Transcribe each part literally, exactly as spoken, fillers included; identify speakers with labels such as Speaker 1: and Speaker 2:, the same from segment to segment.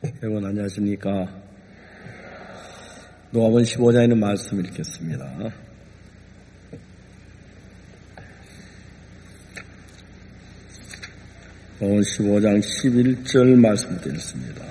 Speaker 1: 여러분 안녕하십니까? 누가복음 십오 장에 있는 말씀 읽겠습니다. 누가복음 십오 장 십일 절 말씀 드렸습니다.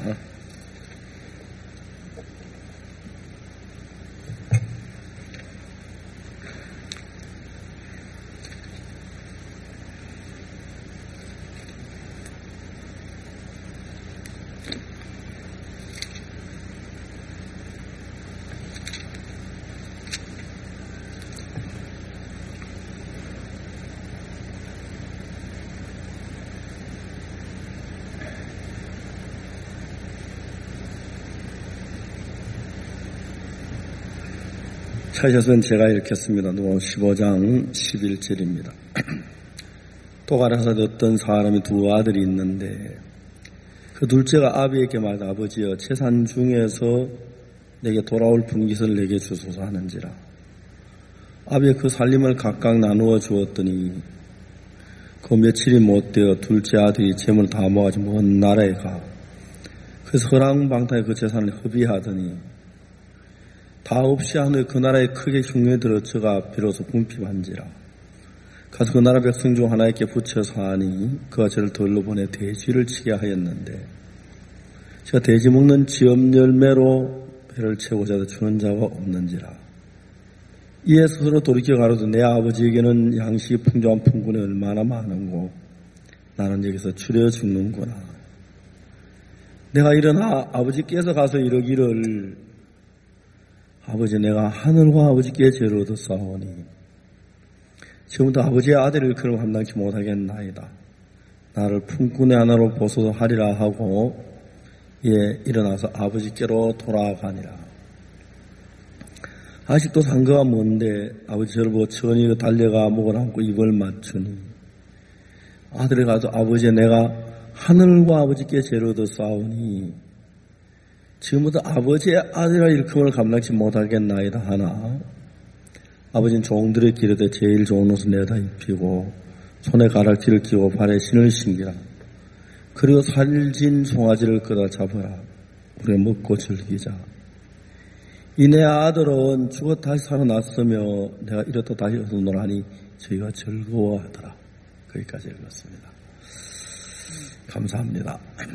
Speaker 1: 찾으셨으면 제가 읽겠습니다. 누가복음 십오 장 십일 절입니다. 또 가라사대 어떤 사람이 두 아들이 있는데 그 둘째가 아비에게 말하되 아버지여 재산 중에서 내게 돌아올 분깃을 내게 주소서 하는지라. 아비의 그 살림을 각각 나누어 주었더니 그 며칠이 못되어 둘째 아들이 재물을 다 모아가지고 먼 나라에 가 그래서 허랑방탕에 그 재산을 허비하더니 다 없이 하늘 그 나라에 크게 흉내에 들어 저가 비로소 궁핍한지라. 가서 그 나라 백성 중 하나에게 붙여서 하니 그가 저를 들러 보내 돼지를 치게 하였는데 제가 돼지 먹는 지엄 열매로 배를 채우고자 주는 자가 없는지라. 이에 스스로 돌이켜 가로되 내 아버지에게는 양식이 풍족한 풍군이 얼마나 많은고 나는 여기서 추려 죽는구나. 내가 일어나 아버지께서 가서 이러기를 아버지 내가 하늘과 아버지께 죄를 얻었사오니 지금부터 아버지의 아들을 그럼 감당치 못하겠나이다. 나를 품꾼의 하나로 보소서 하리라 하고 예 일어나서 아버지께로 돌아가니라. 아직도 상거가 먼데 아버지 저를 보고 천히 달려가 목을 안고 입을 맞추니 아들이 가서 아버지 내가 하늘과 아버지께 죄를 얻었사오니 지금부터 아버지의 아들이라 일컬음을 감당치 못하겠나이다 하나 아버지는 종들의 기르되 제일 좋은 옷을 내다 입히고 손에 가락지를 끼고 발에 신을 신기라. 그리고 살진 송아지를 끌어 잡으라. 우리 먹고 즐기자. 이 내 아들은 죽어 다시 살아났으며 내가 이렇다 다시 얻어노라니 저희가 즐거워하더라. 거기까지 읽었습니다. 감사합니다.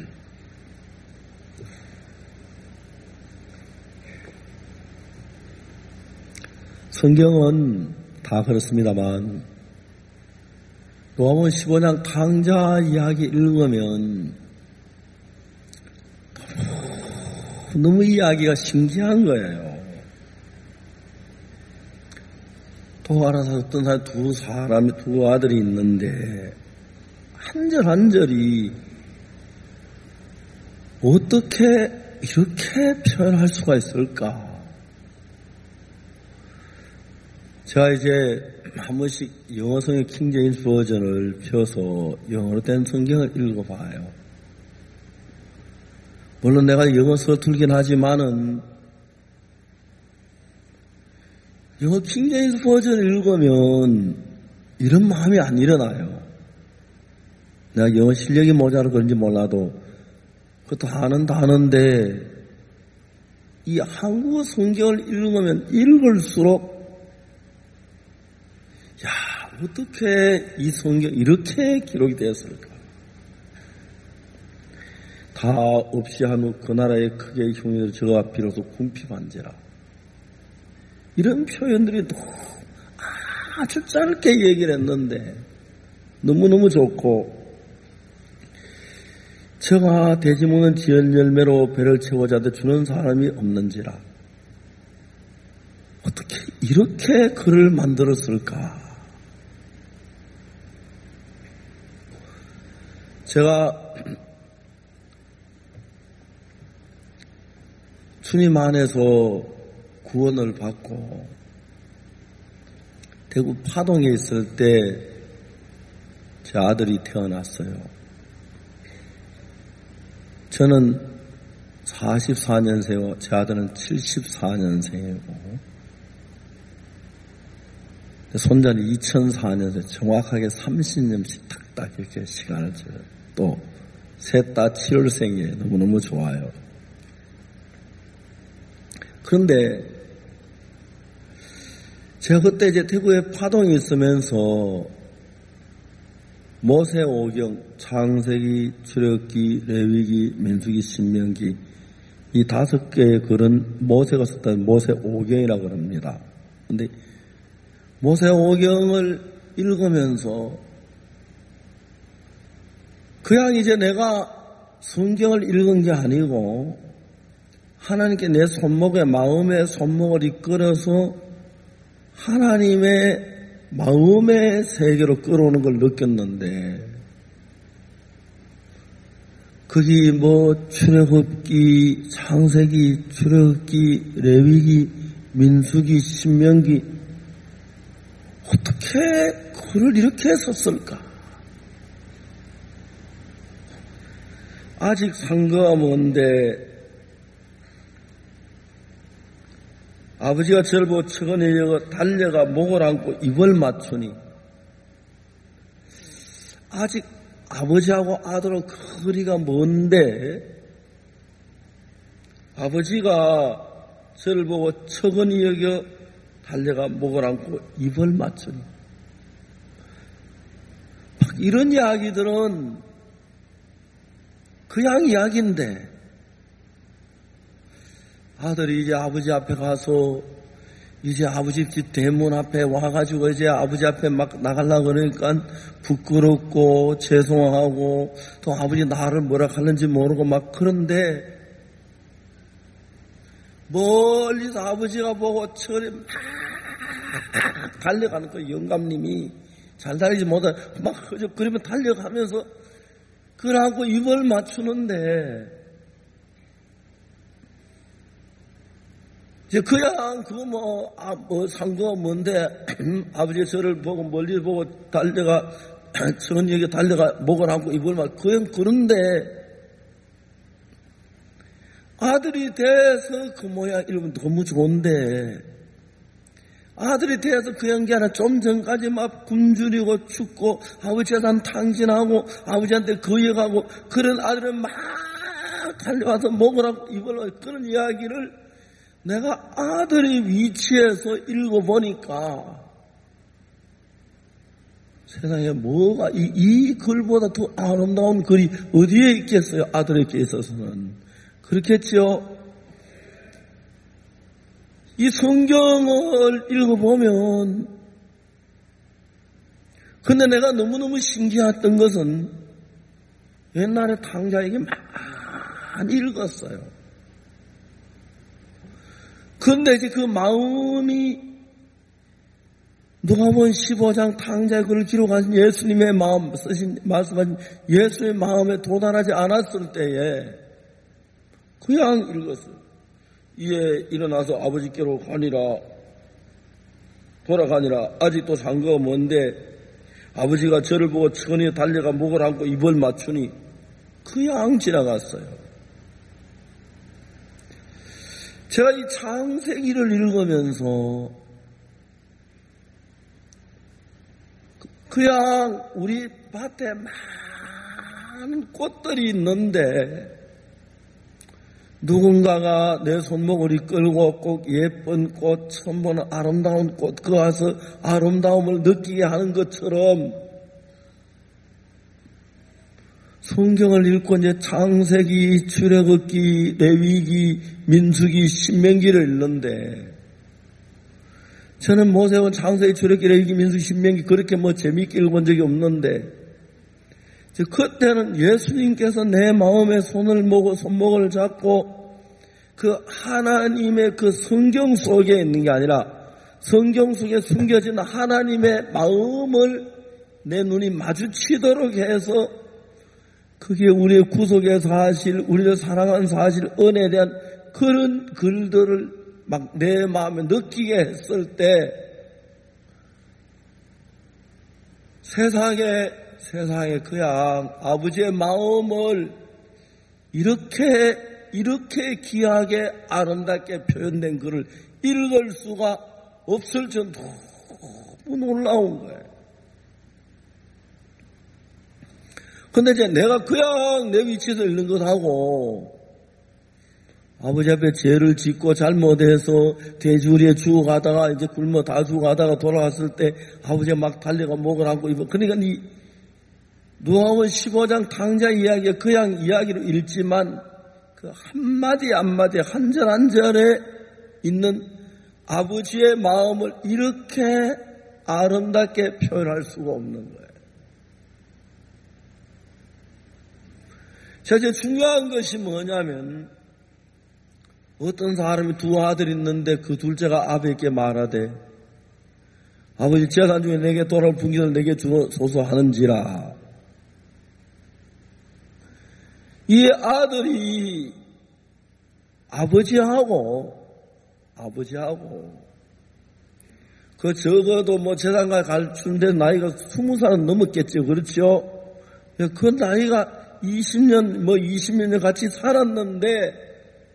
Speaker 1: 성경은 다 그렇습니다만 누가복음 십오 장 강자 이야기 읽으면 너무 이야기가 신기한 거예요. 또 알아서 어떤 사람 두 사람이 두 아들이 있는데 한 절 한 절이 어떻게 이렇게 표현할 수가 있을까? 제가 이제 한 번씩 영어 성경 킹제임스 버전을 펴서 영어로 된 성경을 읽어봐요. 물론 내가 영어 서툴긴 하지만은 영어 킹제임스 버전을 읽으면 이런 마음이 안 일어나요. 내가 영어 실력이 모자라 그런지 몰라도 그것도 하는 다는데 이 한국어 성경을 읽으면 읽을수록 야, 어떻게 이 성경 이렇게 기록이 되었을까? 다 없이 한 후 그 나라에 크게 흉내를 저가 비로소 궁핍한지라. 이런 표현들이 너무 아주 짧게 얘기를 했는데 너무너무 좋고 저가 돼지 먹는 지연 열매로 배를 채워자되 주는 사람이 없는지라. 어떻게 이렇게 글을 만들었을까? 제가 주님 안에서 구원을 받고 대구 파동에 있을 때 제 아들이 태어났어요. 저는 사십사 년생이고 제 아들은 칠십사 년생이고 손자는 이천사 년생 정확하게 삼십 년씩 탁딱 이렇게 시간을 또 셋 다 칠월생이에요. 너무너무 좋아요. 그런데 제가 그때 이제 대구에 파동이 있으면서 모세 오경, 창세기, 출애굽기, 레위기, 민수기, 신명기 이 다섯 개의 글은 모세가 썼다는 모세 오경이라고 그럽니다. 그런데 모세 오경을 읽으면서 그냥 이제 내가 성경을 읽은 게 아니고 하나님께 내 손목에 마음의 손목을 이끌어서 하나님의 마음의 세계로 끌어오는 걸 느꼈는데 그게 뭐 출애굽기, 창세기, 출애굽기, 레위기, 민수기, 신명기 어떻게 글을 이렇게 썼을까? 아직 상거가 먼데 아버지가 저를 보고 척은이려고 달려가 목을 안고 입을 맞추니 아직 아버지하고 아들하고 거리가 먼데 아버지가 저를 보고 척은이 여겨 달려가 목을 안고 입을 맞추니 막 이런 이야기들은 그냥 이야기인데 아들이 이제 아버지 앞에 가서 이제 아버지 집 대문 앞에 와가지고 이제 아버지 앞에 막 나가려고 그러니까 부끄럽고 죄송하고 또 아버지 나를 뭐라 하는지 모르고 막 그런데 멀리서 아버지가 보고 철에 막 달려가는 그 영감님이 잘 달리지 못해 막 그러면 달려가면서 그러고 입을 맞추는데 이제 그냥 그거 뭐, 아, 뭐 상거가 뭔데 아버지 저를 보고 멀리 보고 달려가 천역에 달려가 목을 안고 입을 맞 그냥 그런데 아들이 돼서 그 모양 이러면 너무 좋은데 아들이 돼서 그 연기 하나 좀 전까지 막 굶주리고 춥고 아버지 재산 탕진하고 아버지한테 거역하고 그런 아들은 막 달려와서 목을 안고 입을 맞 그런 이야기를 내가 아들의 위치에서 읽어보니까 세상에 뭐가 이, 이 글보다 더 아름다운 글이 어디에 있겠어요? 아들에게 있어서는. 그렇겠지요? 이 성경을 읽어보면 근데 내가 너무너무 신기했던 것은 옛날에 탕자에게 많이 읽었어요. 근데 이제 그 마음이 누가복음 십오 장 탕자의 글을 기록하신 예수님의 마음 쓰신 말씀하신 예수의 마음에 도달하지 않았을 때에 그냥 읽었어요. 이에 일어나서 아버지께로 가니라 돌아가니라 아직도 상거가 먼데 아버지가 저를 보고 천에 달려가 목을 안고 입을 맞추니 그냥 지나갔어요. 제가 이 창세기를 읽으면서 그냥 우리 밭에 많은 꽃들이 있는데 누군가가 내 손목을 이끌고 꼭 예쁜 꽃, 처음 보는 아름다운 꽃, 그 와서 아름다움을 느끼게 하는 것처럼 성경을 읽고 이제 창세기, 출애굽기, 레위기, 민수기, 신명기를 읽는데 저는 모세는 창세기, 출애굽기, 레위기, 민수기, 신명기 그렇게 뭐 재미있게 읽어본 적이 없는데 그때는 예수님께서 내 마음에 손을 모고 손목을 잡고 그 하나님의 그 성경 속에 있는 게 아니라 성경 속에 숨겨진 하나님의 마음을 내 눈이 마주치도록 해서 그게 우리의 구속의 사실, 우리를 사랑하는 사실, 은혜에 대한 그런 글들을 막 내 마음에 느끼게 했을 때 세상에, 세상에 그냥 아버지의 마음을 이렇게, 이렇게 귀하게 아름답게 표현된 글을 읽을 수가 없을 정도로 너무 놀라운 거예요. 근데 이제 내가 그냥 내 위치에서 읽는 것하고 아버지 앞에 죄를 짓고 잘못해서 돼지우리에 죽어가다가 이제 굶어 다 죽어가다가 돌아왔을 때 아버지가 막 달려가 목을 안고 입어. 그러니까 이 누가복음 십오 장 탕자 이야기가 그냥 이야기로 읽지만 그 한마디 한마디 한 절 한 절에 있는 아버지의 마음을 이렇게 아름답게 표현할 수가 없는 거예요. 자, 이제 중요한 것이 뭐냐면 어떤 사람이 두 아들이 있는데 그 둘째가 아버지께 말하되 아버지 재산 중에 내게 돌아올 분깃을 내게 주소서 하는지라. 이 아들이 아버지하고 아버지하고 그 적어도 뭐 재산가 갈춘데 나이가 스무 살은 넘었겠죠. 그렇죠? 그 나이가 이십 년 뭐 이십 년 같이 살았는데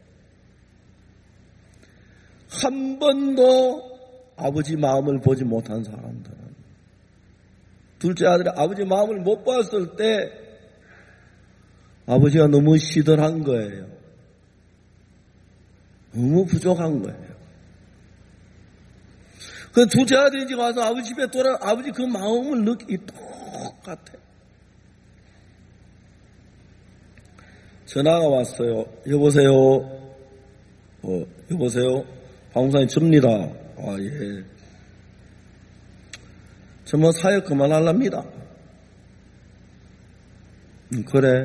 Speaker 1: 한 번도 아버지 마음을 보지 못한 사람들은 둘째 아들이 아버지 마음을 못 봤을 때 아버지가 너무 시들한 거예요. 너무 부족한 거예요. 그 둘째 아들이 이제 와서 아버지 집에 돌아 아버지 그 마음을 느끼기 똑같아. 전화가 왔어요. 여보세요. 어, 여보세요. 방송사님 접니다. 아, 예. 저 뭐 사역 그만하랍니다. 음, 그래.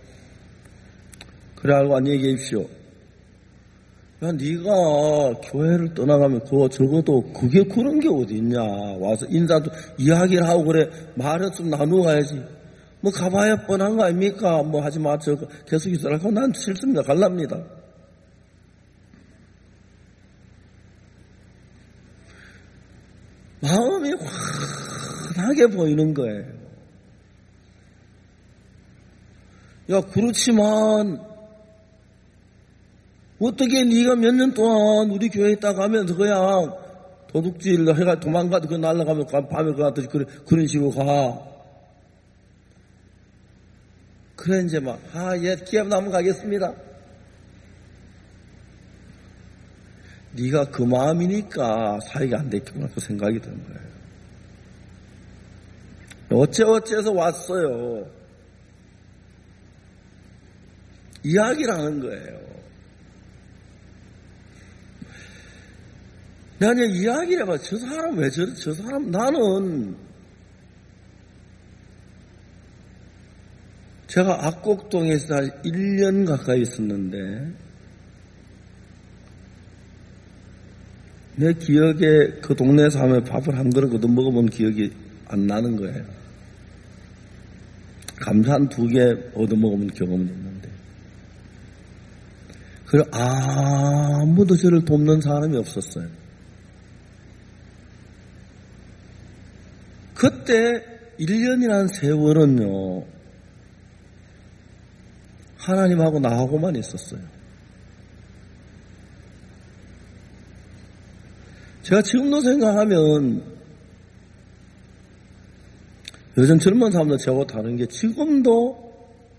Speaker 1: 그래 알고 안녕히 계십시오. 야, 네가 교회를 떠나가면 그거 적어도 그게 그런 게 어디 있냐. 와서 인사도 이야기를 하고 그래 말을 좀 나누어 가야지. 뭐 가봐야 뻔한 거 아닙니까? 뭐 하지 마. 저 계속 있으라고. 난 싫습니다. 갈랍니다. 마음이 환하게 보이는 거예요. 야, 그렇지만 어떻게 네가 몇 년 동안 우리 교회에 있다가 하면서 그냥 도둑질 해가 도망가도 그 날아가면 밤에 그 같듯이 그래, 그런 식으로 가. 그래 이제 막 아, 예, 기합 나면 가겠습니다. 네가 그 마음이니까 사이가 안 됐구나 그 생각이 드는 거예요. 어째 어째서 왔어요. 이야기를 하는 거예요. 내가 이제 이야기를 해봐. 저 사람 왜 저래? 저 사람 나는 제가 악곡동에서 한 일 년 가까이 있었는데 내 기억에 그 동네에서 하면 밥을 한 그릇 얻어 먹어본 기억이 안 나는 거예요. 감자 한 두 개 얻어 먹어본 경험은 있는데 그래 아무도 저를 돕는 사람이 없었어요. 그때 일 년이라는 세월은요 하나님하고 나하고만 있었어요. 제가 지금도 생각하면 요즘 젊은 사람들 저하고 다른 게 지금도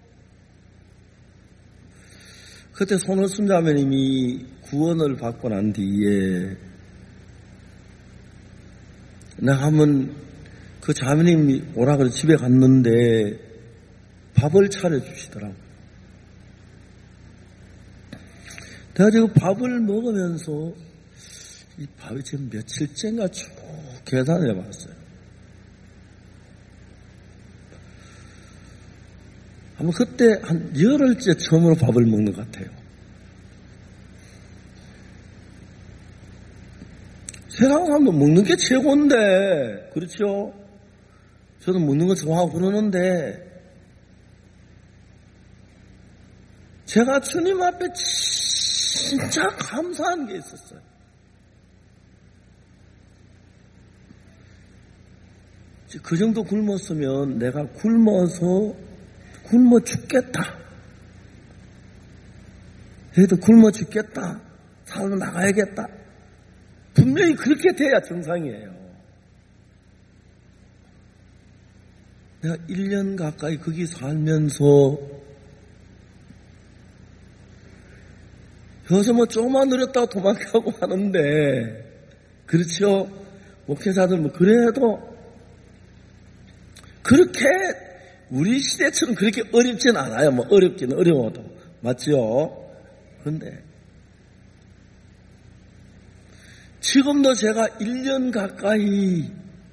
Speaker 1: 그때 손을순 자매님이 구원을 받고 난 뒤에 내가 한번 그 자매님이 오라 그래 집에 갔는데 밥을 차려주시더라고요. 내가 지금 밥을 먹으면서 이 밥이 지금 며칠째인가 쭉 계산해 봤어요. 아마 그때 한 열흘째 처음으로 밥을 먹는 것 같아요. 세상 사람도 먹는 게 최고인데, 그렇죠? 저도 먹는 거 좋아하고 그러는데, 제가 주님 앞에 진짜 감사한 게 있었어요. 그 정도 굶었으면 내가 굶어서 굶어 죽겠다. 얘도 굶어 죽겠다. 살로 나가야겠다. 분명히 그렇게 돼야 정상이에요. 내가 일 년 가까이 거기 살면서 요새 뭐 조금만 느렸다고 도망가고 하는데, 그렇죠? 목회자들 뭐 그래도 그렇게 우리 시대처럼 그렇게 어렵진 않아요. 뭐 어렵긴 어려워도. 맞죠? 그런데 지금도 제가 일 년 가까이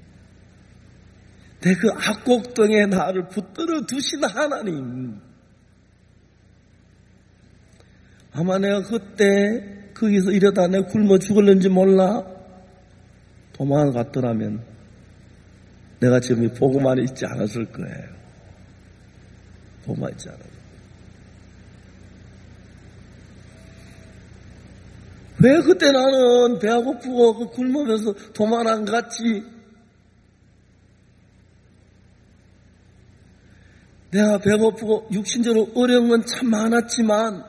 Speaker 1: 내 그 악곡등에 나를 붙들어 두신 하나님, 아마 내가 그때 거기서 이러다 내가 굶어 죽을는지 몰라 도망갔더라면 내가 지금 이 복음만에 있지 않았을 거예요. 복음만에 있지 않았을 거예요. 왜 그때 나는 배가 고프고 굶으면서 도망 안 갔지? 내가 배고프고 육신적으로 어려운 건 참 많았지만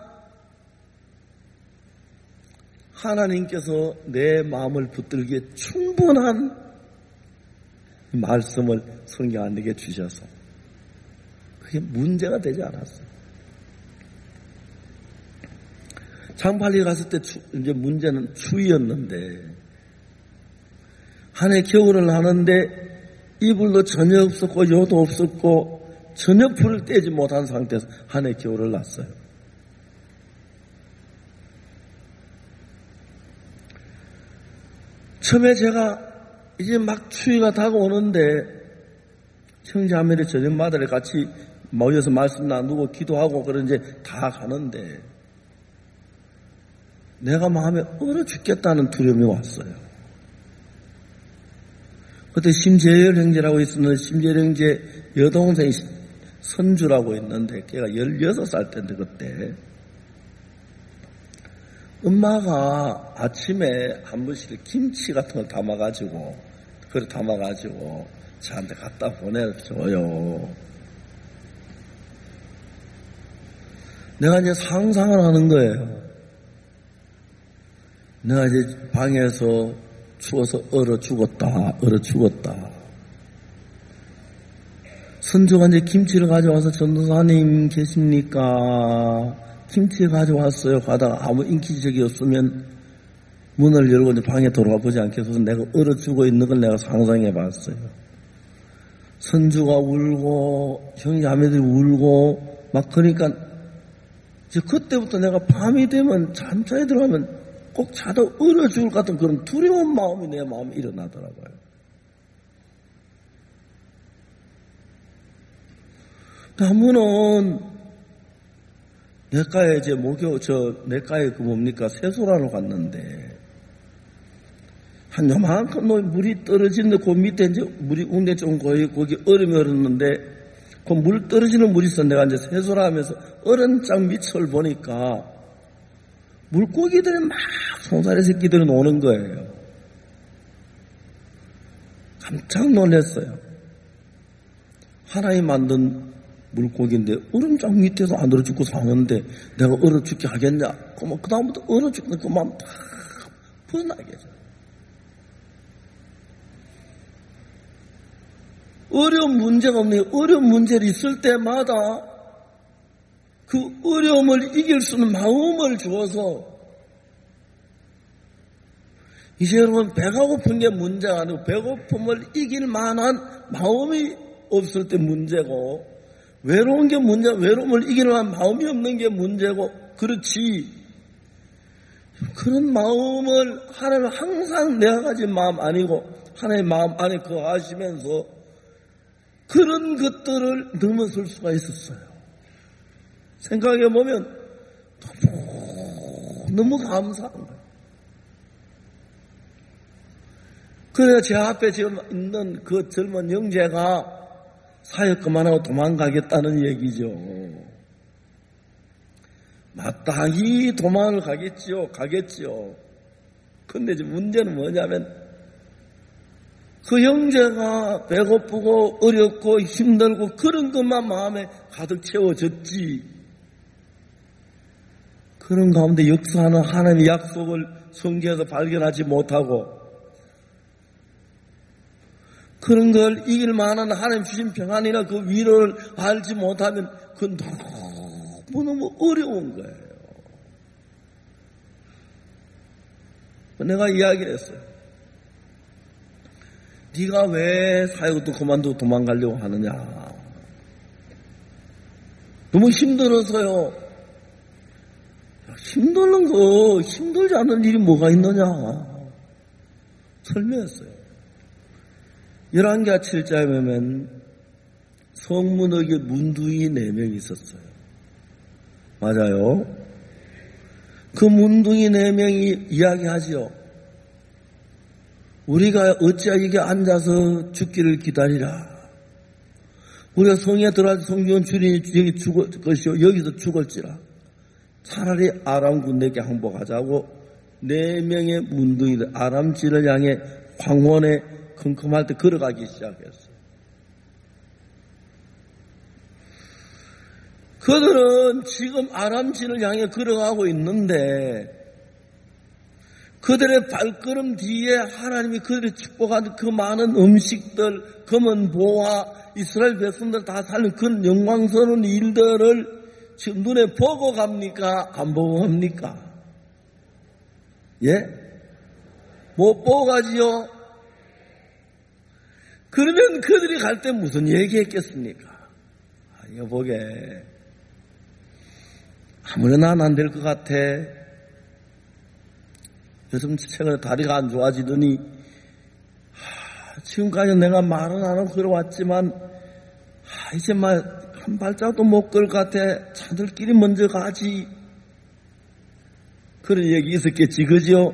Speaker 1: 하나님께서 내 마음을 붙들기에 충분한 말씀을 성경 안에게 주셔서 그게 문제가 되지 않았어요. 장팔리 갔을 때 추, 이제 문제는 추위였는데 한 해 겨울을 하는데 이불도 전혀 없었고 요도 없었고 전혀 불을 떼지 못한 상태에서 한 해 겨울을 났어요. 처음에 제가 이제 막 추위가 다가오는데 형제자매들 저녁마다를 같이 모여서 말씀 나누고 기도하고 그런 이제 다 가는데 내가 마음에 얼어 죽겠다는 두려움이 왔어요. 그때 심재열 형제라고 있었는데 심재열 형제 여동생이 선주라고 있는데 걔가 열여섯 살 때인데 그때 엄마가 아침에 한 번씩 김치 같은 걸 담아가지고 그걸 담아가지고 저한테 갖다 보내줘요. 내가 이제 상상을 하는 거예요. 내가 이제 방에서 추워서 얼어 죽었다, 얼어 죽었다. 선조가 이제 김치를 가져와서 전도사님 계십니까? 김치 가져왔어요. 가다가 아무 인기적이 없으면 문을 열고 이제 방에 돌아가 보지 않겠어서 내가 얼어 죽어 있는 걸 내가 상상해 봤어요. 선주가 울고 형제자매들이 울고 막 그러니까 이제 그때부터 내가 밤이 되면 잠자에 들어가면 꼭 자다 얼어 죽을 것 같은 그런 두려운 마음이 내 마음에 일어나더라고요. 나무는 내과에 이제 목요, 저, 내과에 그 뭡니까, 세소라로 갔는데, 한 요만큼 물이 떨어지는데, 그 밑에 이제 물이 웅대 좀 거의 거기 얼음이 얼었는데, 그 물 떨어지는 물이 있어. 내가 이제 세소라 하면서 얼음장 밑을 보니까, 물고기들이 막 송사리 새끼들이 노는 거예요. 깜짝 놀랐어요. 하나님 만든 물고기인데 얼음장 밑에서 안 얼어 죽고 사는데 내가 얼어 죽게 하겠냐? 그럼 그 다음부터 얼어 죽는 그 마음 다 분하게. 어려운 문제가 없네요. 어려운 문제를 있을 때마다 그 어려움을 이길 수 있는 마음을 주어서 이제 여러분 배가 고픈 게 문제가 아니고 배고픔을 이길 만한 마음이 없을 때 문제고 외로운 게 문제, 외로움을 이길 만한 마음이 없는 게 문제고 그렇지. 그런 마음을 하나님 항상 내가 가진 마음 아니고 하나님의 마음 안에 거하시면서 그런 것들을 넘어설 수가 있었어요. 생각해보면 너무, 너무 감사한 거예요. 그래서 제 앞에 지금 있는 그 젊은 형제가 사역 그만하고 도망가겠다는 얘기죠. 마땅히 도망을 가겠지요. 가겠지요. 근데 이제 문제는 뭐냐면 그 형제가 배고프고 어렵고 힘들고 그런 것만 마음에 가득 채워졌지. 그런 가운데 역사하는 하나님의 약속을 성경에서 발견하지 못하고 그런 걸 이길 만한 하나님 주신 평안이나 그 위로를 알지 못하면 그건 너무너무 어려운 거예요. 내가 이야기를 했어요. 네가 왜 사역도 그만두고 도망가려고 하느냐. 너무 힘들어서요. 힘드는 거, 힘들지 않은 일이 뭐가 있느냐. 설명했어요. 열왕기하 칠 장에 보면 성문역에 문둥이 네 명이 있었어요. 맞아요. 그 문둥이 네 명이 이야기하지요. 우리가 어찌하여 여기 앉아서 죽기를 기다리라. 우리가 성에 들어와서 성전 주인이 여기 죽을 것이요 여기서 죽을지라. 차라리 아람 군대에게 항복하자고 네 명의 문둥이들 아람지를 향해 황혼에 컴컴할 때 걸어가기 시작했어요. 그들은 지금 아람지를 향해 걸어가고 있는데 그들의 발걸음 뒤에 하나님이 그들의 축복한 그 많은 음식들, 검은 보화, 이스라엘 백성들 다 살린 그 영광스러운 일들을 지금 눈에 보고 갑니까? 안 보고 갑니까? 예? 못 보고 가지요? 그러면 그들이 갈 때 무슨 얘기했겠습니까? 아, 이거 보게. 아무래나 안 될 것 같아. 요즘 최근에 다리가 안 좋아지더니, 하, 지금까지 내가 말은 안 하고 걸어왔지만, 하, 이제 막 한 발짝도 못 걸 것 같아. 자들끼리 먼저 가지. 그런 얘기 있었겠지, 그죠?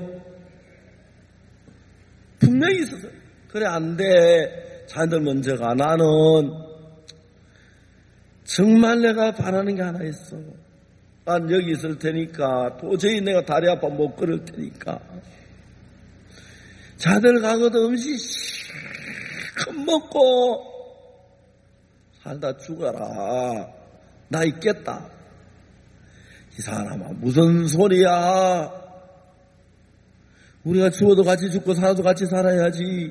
Speaker 1: 분명히 있었어요. 그래, 안 돼. 자들 먼저 가. 나는 정말 내가 바라는 게 하나 있어. 난 여기 있을 테니까 도저히 내가 다리 아파 못 걸을 테니까 자들 가거든 음식 실컷 먹고 살다 죽어라. 나 있겠다. 이 사람아 무슨 소리야. 우리가 죽어도 같이 죽고 살아도 같이 살아야지.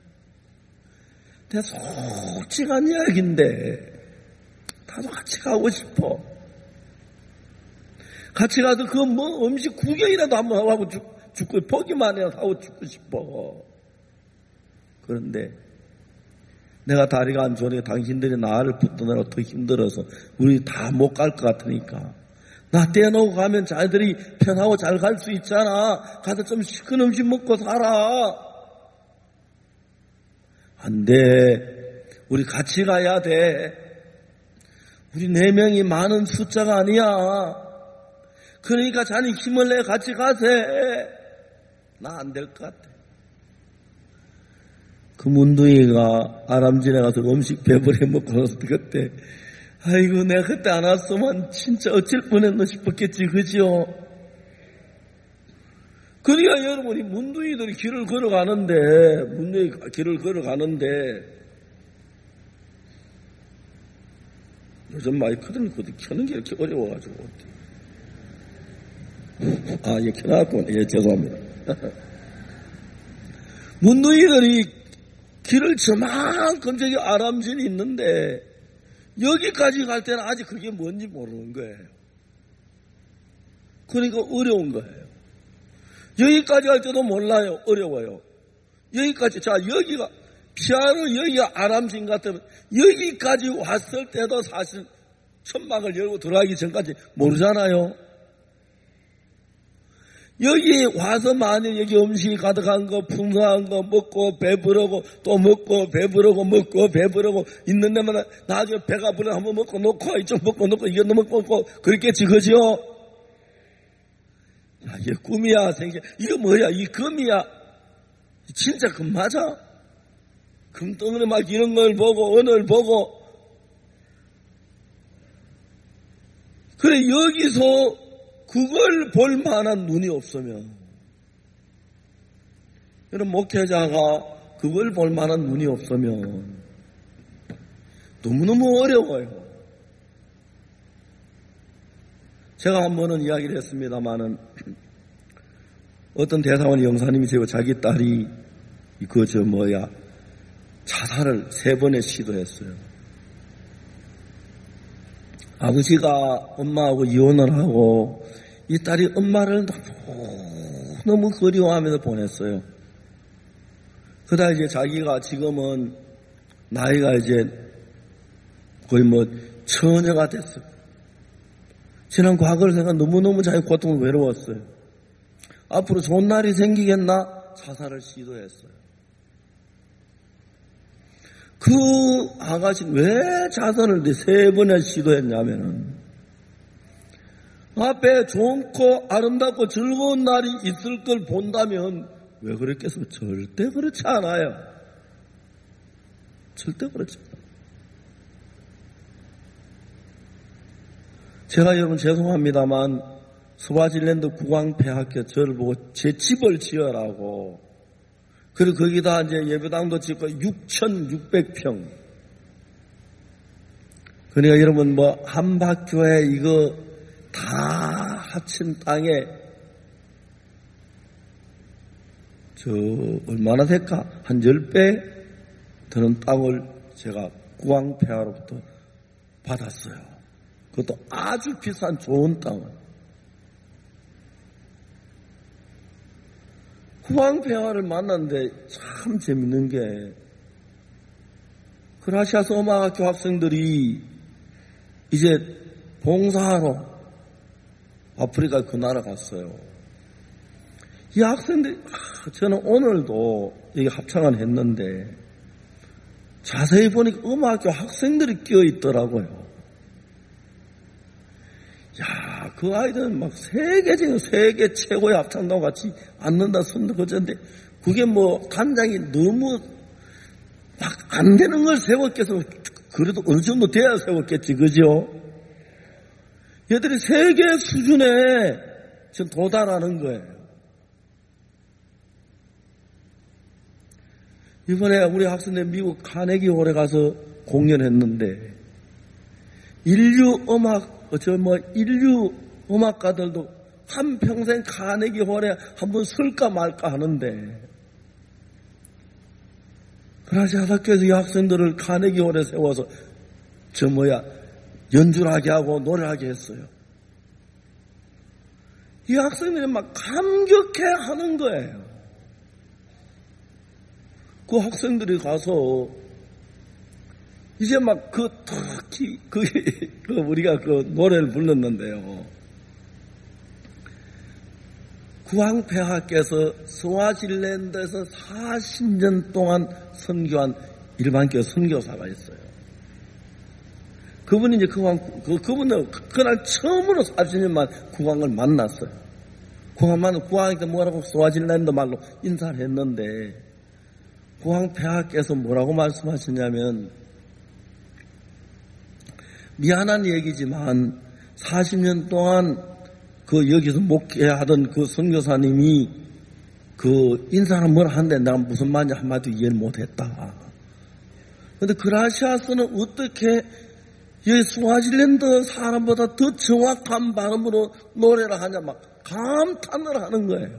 Speaker 1: 내 솔직한 이야기인데 나도 같이 가고 싶어. 같이 가도 그 뭐 음식 구경이라도 한번 하고 죽, 죽고 보기만 해도 하고 죽고 싶어. 그런데 내가 다리가 안 좋으니까 당신들이 나를 붙드느라 더 힘들어서 우리 다 못 갈 것 같으니까 나 떼어놓고 가면 자들이 편하고 잘 갈 수 있잖아. 가서 좀 시큰 음식 먹고 살아. 안 돼. 우리 같이 가야 돼. 우리 네 명이 많은 숫자가 아니야. 그러니까 자네 힘을 내 같이 가세. 나 안 될 것 같아. 그 문둥이가 아람진에 가서 음식 배부르게 먹고 나서 그때 아이고 내가 그때 안 왔으면 진짜 어쩔 뻔했나 싶었겠지. 그죠? 그러니까 여러분이 문둥이들이 길을 걸어가는데 문둥이 길을 걸어가는데 요즘 마이크들을 켜는 게 이렇게 어려워가지고 아, 예, 켜놨구나. 예, 죄송합니다. 문둥이들이 길을 저만큼 저기 아람진이 있는데 여기까지 갈 때는 아직 그게 뭔지 모르는 거예요. 그러니까 어려운 거예요. 여기까지 갈 때도 몰라요. 어려워요. 여기까지, 자, 여기가, 피아노 여기가 아람진 같으면 여기까지 왔을 때도 사실 천막을 열고 들어가기 전까지 모르잖아요. 여기 와서 만약 여기 음식이 가득한 거, 풍성한 거 먹고 배부르고 또 먹고 배부르고 먹고 배부르고 있는 데마다 나중에 배가 부르면 한번 먹고 놓고 이쪽 먹고 놓고 이거 먹고 놓고 그렇겠지, 그죠? 야, 이게 꿈이야, 생겨. 이거 뭐야? 이 금이야? 진짜 금 맞아? 금덩어리 막 이런 걸 보고 은을 보고 그래 여기서 그걸 볼 만한 눈이 없으면 여러분 목회자가 그걸 볼 만한 눈이 없으면 너무너무 어려워요. 제가 한 번은 이야기를 했습니다마는 어떤 대사원 영사님이 제가 자기 딸이 그 저 뭐야 자살을 세 번에 시도했어요. 아버지가 엄마하고 이혼을 하고 이 딸이 엄마를 너무 너무 그리워하면서 보냈어요. 그러다 이제 자기가 지금은 나이가 이제 거의 뭐 처녀가 됐어요. 지난 과거를 생각 너무너무 자기 고통을 외로웠어요. 앞으로 좋은 날이 생기겠나 자살을 시도했어요. 그 아가씨 왜 자살을 세 번이나 시도했냐면은 앞에 좋고 아름답고 즐거운 날이 있을 걸 본다면 왜 그랬겠어요? 절대 그렇지 않아요. 절대 그렇지 않아요. 제가 여러분 죄송합니다만 스와질랜드 국왕폐하께 저를 보고 제 집을 지어라고, 그리고 거기다 이제 예배당도 짓고 육천육백 평. 그러니까 여러분 뭐 한박교회 이거 다 합친 땅에 저 얼마나 될까? 한 십 배 되는 땅을 제가 국왕폐하로부터 받았어요. 그것도 아주 비싼 좋은 땅을. 국왕폐하를 만났는데 참 재밌는 게 그라시아스 음악학교 학생들이 이제 봉사하러 아프리카 그 나라 갔어요. 이 학생들이 저는 오늘도 여기 합창을 했는데 자세히 보니까 음악학교 학생들이 끼어 있더라고요. 야, 그 아이들은 막 세계적인 세계 최고의 합창단 같이 앉는다 손도 그쳤는데 그게 뭐 단장이 너무 막 안 되는 걸 세웠겠어. 그래도 어느 정도 돼야 세웠겠지, 그죠? 얘들이 세계 수준에 지금 도달하는 거예요. 이번에 우리 학생들 미국 카네기 홀에 가서 공연했는데 인류 음악, 저 뭐 인류 음악가들도 한평생 카네기 홀에 한번 쓸까 말까 하는데 그라시아스 학교에서 이 학생들을 카네기 홀에 세워서 저 뭐야 연주를 하게 하고 노래하게 했어요. 이 학생들이 막 감격해 하는 거예요. 그 학생들이 가서 이제 막 그 특히 그, 그 우리가 그 노래를 불렀는데요. 국왕폐하께서 스와질랜드에서 사십 년 동안 선교한 일반교회 선교사가 있어요. 그분이 이제 국왕, 그, 그분은 그날 처음으로 사십 년만 국왕을 만났어요. 국왕 만나 국왕한테 뭐라고 스와질랜드 말로 인사를 했는데 국왕폐하께서 뭐라고 말씀하시냐면 미안한 얘기지만 사십 년 동안 그 여기서 목회하던 그 선교사님이 그 인사를 뭐라 하는데 내가 무슨 말인지 한마디 이해를 못했다. 그런데 그라시아스는 어떻게 이 스와질랜드 사람보다 더 정확한 발음으로 노래를 하냐 막 감탄을 하는 거예요.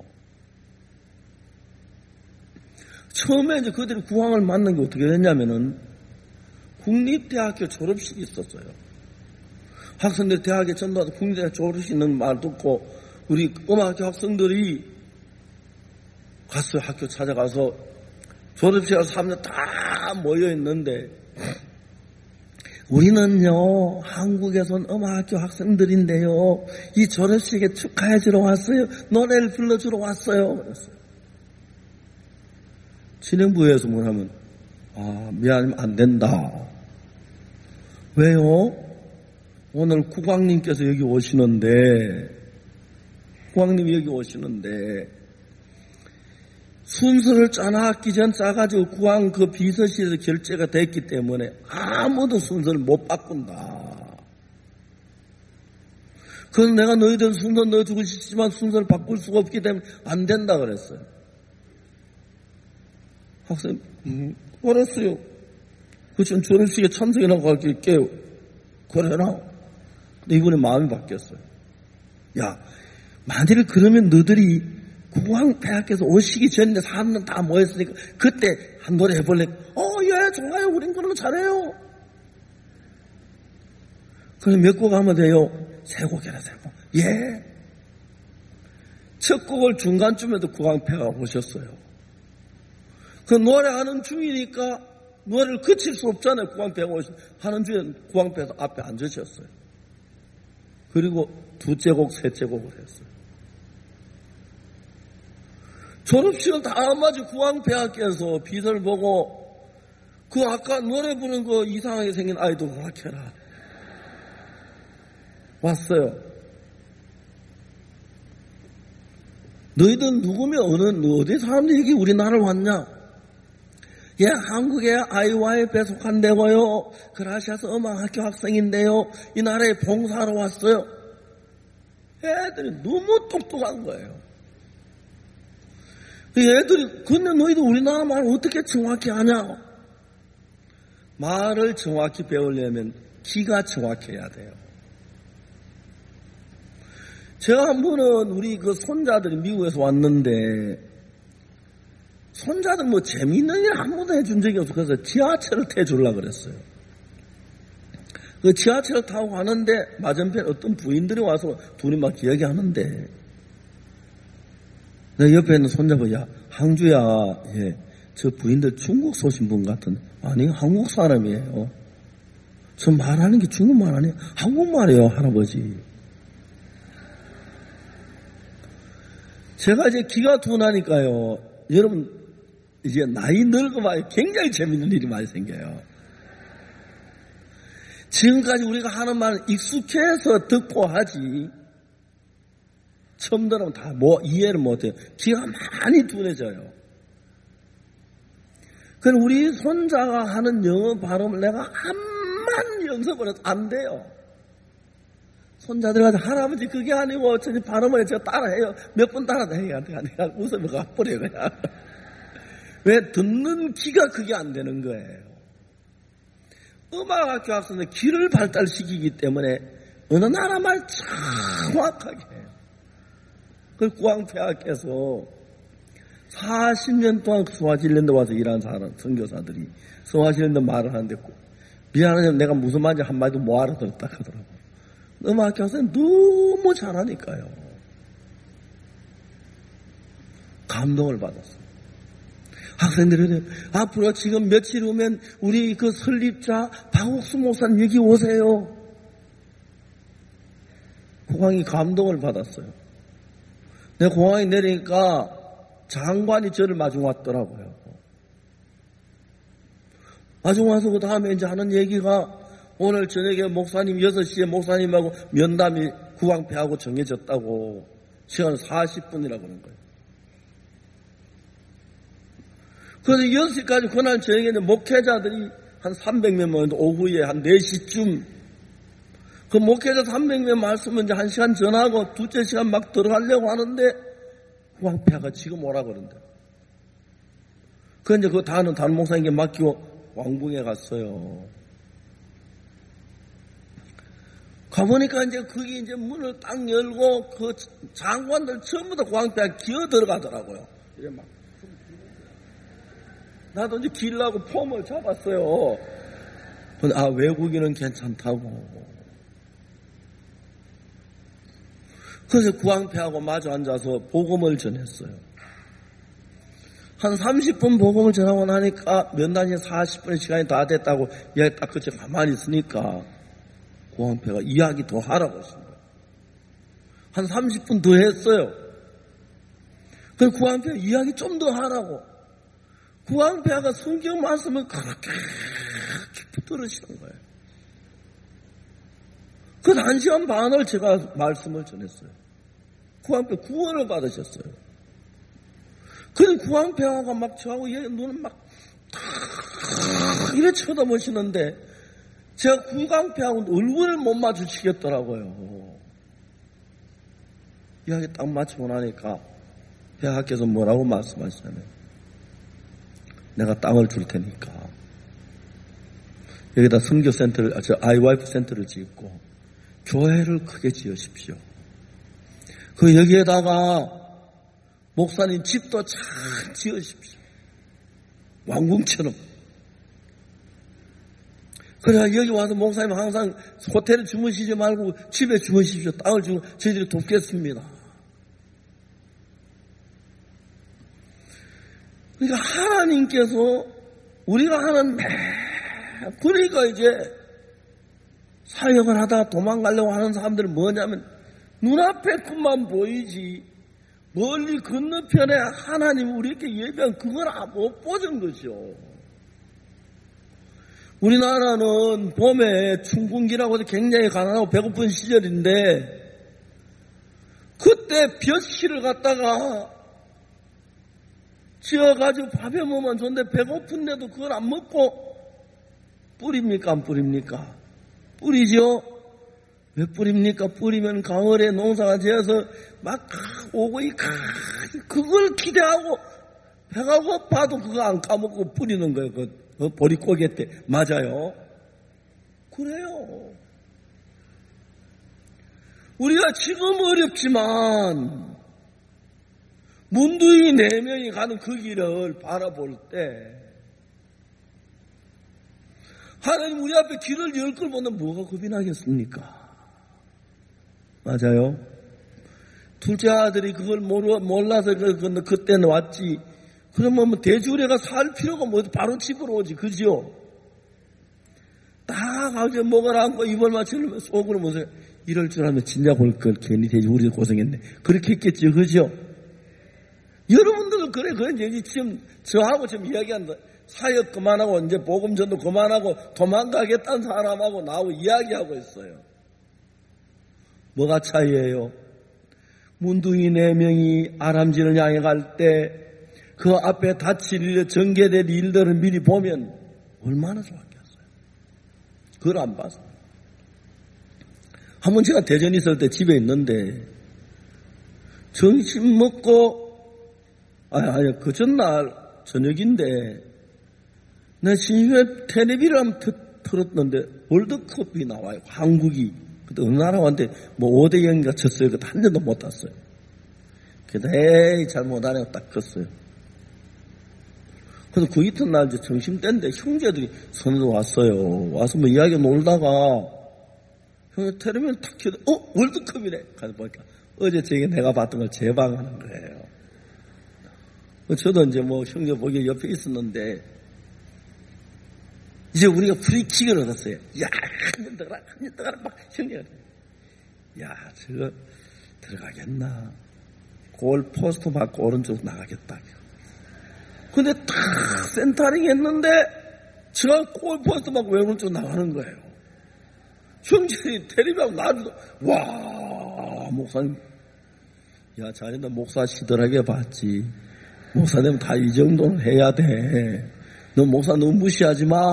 Speaker 1: 처음에 이제 그들이 국왕을 만난 게 어떻게 됐냐면은 국립대학교 졸업식이 있었어요. 학생들 대학에 전부 다 국립대학 졸업식 있는 말 듣고 우리 음악학교 학생들이 갔어요. 학교 찾아가서 졸업식에 사람들 다 모여 있는데 우리는요 한국에선 음악학교 학생들인데요 이 졸업식에 축하해 주러 왔어요. 노래를 불러주러 왔어요. 그랬어요. 진행부에서 뭐냐면 아 미안하면 안 된다. 왜요? 오늘 국왕님께서 여기 오시는데 국왕님이 여기 오시는데 순서를 짜놨기 전 짜가지고 국왕 그 비서실에서 결재가 됐기 때문에 아무도 순서를 못 바꾼다. 그래서 내가 너희들 순서 넣어주고 싶지만 순서를 바꿀 수가 없기 때문에 안 된다 그랬어요. 학생, 음, 알았어요. 그전 졸업식에 참석이라고 할게요. 그래라. 근데 이번에 마음이 바뀌었어요. 야, 만일 그러면 너희들이 국왕폐하께서 오시기 전에 사람들 다 모였으니까 그때 한 노래 해볼래? 어, 예, 좋아요. 우린 그런 거 잘해요. 그럼 몇 곡 하면 돼요? 세 곡이라 세 곡. 예. 첫 곡을 중간쯤에도 구광패가 오셨어요. 그 노래하는 중이니까 노래를 그칠 수 없잖아요. 구광패가 오셨어요. 하는 중에 구광패가 앞에 앉으셨어요. 그리고 두째 곡, 셋째 곡을 했어요. 졸업식은 다 맞이 구광패학교에서 비서를 보고 그 아까 노래 부르는 거 이상하게 생긴 아이도 허락해라. 왔어요. 너희들 누구면 어느, 어디 사람들이 여기 우리나라를 왔냐? 예, 한국의 아이와이에프에 속한데고요. 그라시아스 음악학교 학생인데요. 이 나라에 봉사하러 왔어요. 애들이 너무 똑똑한 거예요. 애들이, 근데 너희들 우리나라 말 어떻게 정확히 하냐? 말을 정확히 배우려면 귀가 정확해야 돼요. 제가 한 번은 우리 그 손자들이 미국에서 왔는데, 손자들 뭐 재미있는 일 한 번도 해준 적이 없어. 그래서 지하철을 태주려고 그랬어요. 그 지하철을 타고 가는데, 맞은편 어떤 부인들이 와서 둘이 막 이야기하는데, 내 옆에 있는 손자가, 야, 항주야, 예, 저 부인들 중국 쏘신 분 같은데, 아니, 한국 사람이에요. 저 말하는 게 중국말 아니에요. 한국말이에요, 할아버지. 제가 이제 기가 둔하니까요, 여러분, 이제 나이 늙어봐야 굉장히 재밌는 일이 많이 생겨요. 지금까지 우리가 하는 말은 익숙해서 듣고 하지, 처음 들으면 다 뭐 이해를 못해요. 기가 많이 둔해져요. 그럼 우리 손자가 하는 영어 발음을 내가 한만 연습을 해도 안 돼요. 손자들한테 할아버지 그게 아니고 저 발음을 제가 따라해요. 몇 번 따라도 해야 돼. 내가 웃으면 가버려요 그냥. 왜? 듣는 귀가 그게 안 되는 거예요. 음악학교 학생들 귀를 발달시키기 때문에 어느 나라 말 정확하게 해요. 그 구왕폐학에서 사십 년 동안 스와질랜드 와서 일한 사람, 선교사들이 스와질랜드 말을 하는데 미안하지만 내가 무슨 말인지 한마디도 못 알아들었다 하더라고요. 음악학교 학생은 너무 잘하니까요. 감동을 받았어요. 학생들이 앞으로 지금 며칠 후면 우리 그 설립자 박옥수 목사님 여기 오세요. 공항이 감동을 받았어요. 내 공항에 내리니까 장관이 저를 마중 왔더라고요. 마중 와서 그 다음에 이제 하는 얘기가 오늘 저녁에 목사님 여섯 시에 목사님하고 면담이 구광패하고 정해졌다고 시간 사십 분이라고 그러는 거예요. 그래서 여섯 시까지 그날 저녁에 목회자들이 한 삼백 명 모였는데 오후에 한 네 시쯤 그 목회자 삼백 명 말씀은 이제 한 시간 전하고 둘째 시간 막 들어가려고 하는데 구광패가 지금 오라 그런대. 그 이제 그 다는 다른 목사님께 맡기고 왕궁에 갔어요. 가보니까 이제 거기 이제 문을 딱 열고 그 장관들 전부 다 구광패가 기어 들어가더라고요. 이래 막. 나도 이제 길라고 폼을 잡았어요. 근데 아, 외국인은 괜찮다고. 그래서 구광패하고 마주 앉아서 복음을 전했어요. 한 삼십 분 복음을 전하고 나니까 면담이 사십 분의 시간이 다 됐다고 이야기 딱 그치 가만히 있으니까 구광패가 이야기 더 하라고 했어요. 한 삼십 분 더 했어요. 그래서 구광패가 이야기 좀 더 하라고. 구광패가 성경 말씀을 그렇게 깊이 들으시는 거예요. 그 한 시간 반을 제가 말씀을 전했어요. 구광패 구원을 받으셨어요. 그래 구광패가 막 저하고 얘 눈은 막 이래 쳐다보시는데 제가 구광패하고 얼굴을 못 마주치겠더라고요. 이야기 딱 마치고 나니까 폐하께서 뭐라고 말씀하시냐면 내가 땅을 줄 테니까 여기다 선교센터를, 저 아이와이프 센터를 짓고 교회를 크게 지으십시오. 그 여기에다가 목사님 집도 잘 지으십시오. 왕궁처럼. 그래야 여기 와서 목사님 항상 호텔에 주무시지 말고 집에 주무십시오. 땅을 주고 저희들이 돕겠습니다. 그러니까 하나님께서 우리가 하는 매, 그러니까 이제 사역을 하다가 도망가려고 하는 사람들은 뭐냐면 눈앞에 것만 보이지 멀리 건너편에 하나님 우리에게 예배한 그걸 못 보는 거죠. 우리나라는 봄에 춘궁기라고 해서 굉장히 가난하고 배고픈 시절인데 그때 벼씨를 갖다가 지어가지고 밥에 뭐만 줬는데 배고픈데도 그걸 안 먹고 뿌립니까 안 뿌립니까? 뿌리죠. 왜 뿌립니까? 뿌리면 가을에 농사가 지어서 막 오고 이 그걸 기대하고 배가 고파도 그거 안 까먹고 뿌리는 거예요. 그 보릿고개 때 맞아요. 그래요. 우리가 지금 어렵지만 문두이 네 명이 가는 그 길을 바라볼 때 하나님 우리 앞에 길을 열 걸 보면 뭐가 겁이 나겠습니까? 맞아요. 둘째 아들이 그걸 몰라서 그, 그, 그때는 왔지. 그러면 뭐 대주례가 살 필요가 뭐 바로 집으로 오지. 그죠? 딱 가서 먹으라 하고 입을 맞추면 속으로 보세요. 이럴 줄 알면 진짜 볼 걸 괜히 대주례 고생했네. 그렇게 했겠죠. 그죠? 여러분들은 그래. 그래. 이제 지금 저하고 지금 이야기한다. 사역 그만하고 이제 복음전도 그만하고 도망가겠다는 사람하고 나하고 이야기하고 있어요. 뭐가 차이예요? 문둥이 네 명이 아람진을 향해 갈 때 그 앞에 닥칠 일, 전개될 일들을 미리 보면 얼마나 좋았겠어요. 그걸 안 봤어요. 한 번 제가 대전에 있을 때 집에 있는데 점심 먹고 아니 아니 그 전날 저녁인데 내 신입에 텔레비를 한번 틀었는데 월드컵이 나와요. 한국이. 그때 어느 나라한테 뭐 오 대 영인가 쳤어요. 그때 한 점도 못 땄어요. 그래서 에이 잘 못하네요. 딱 컸어요. 그래서 그 이튿날 이제 점심때인데 형제들이 선으로 왔어요. 와서 뭐 이야기 놀다가 형제 텔레비를 탁 켜도 어? 월드컵이네. 가서 보니까 어제 저게 내가 봤던 걸 재방하는 거예요. 저도 이제 뭐 형제 보기 옆에 있었는데 이제 우리가 프리킥을 얻었어요. 야, 한 년 들어가라, 한 년 들어가라, 막 형제가. 야, 저거 들어가겠나? 골 포스트 맞고 오른쪽 나가겠다. 근데 탁 센터링 했는데 제가 골 포스트 맞고 왼쪽 나가는 거예요. 형제들이 텔레비하고 나도 와, 목사님. 야, 자네도 목사 시들하게 봤지. 목사님 다 이 정도는 해야 돼. 너 목사 너무 무시하지 마.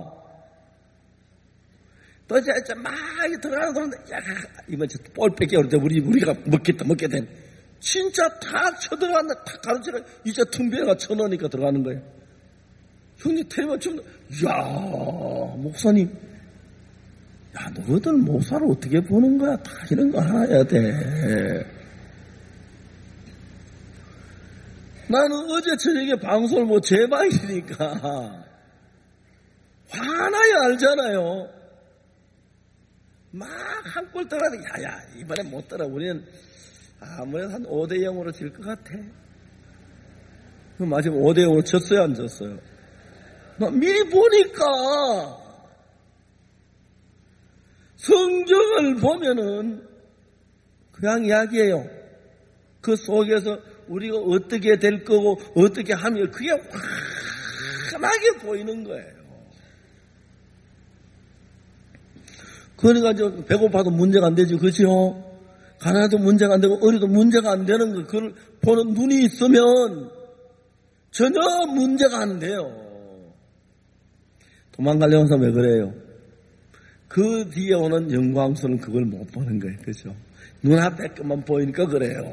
Speaker 1: 또 이제 막 들어가는 그런데 야 이번 주 볼 뺏겨 그럴 때 우리 우리가 먹겠다 먹게 된 진짜 다 쳐들어간다 다 가르치라 이제 텅비어가 쳐넣으니까 들어가는 거예요. 형님 테레만 좀 야 목사님 야 너희들 목사를 어떻게 보는 거야? 다 이런 거 알아야 돼. 나는 어제 저녁에 방송을 뭐 재방이니까 화나야 알잖아요. 막 한 골 들어가는 야야 이번에 못 들어. 우리는 아무래도 한 오 대 영으로 질 것 같아. 그럼 마지막 오 대 영으로 졌어요 안 졌어요? 나 미리 보니까 성경을 보면은 그냥 이야기예요. 그 속에서 우리가 어떻게 될 거고 어떻게 하면 그게 환하게 보이는 거예요. 그러니까 저 배고파도 문제가 안 되죠. 그렇죠? 가난해도 문제가 안 되고 어려도 문제가 안 되는 거 그걸 보는 눈이 있으면 전혀 문제가 안 돼요. 도망가려고 해서 왜 그래요? 그 뒤에 오는 영광스러운 그걸 못 보는 거예요. 그렇죠? 눈앞에 것만 보이니까 그래요.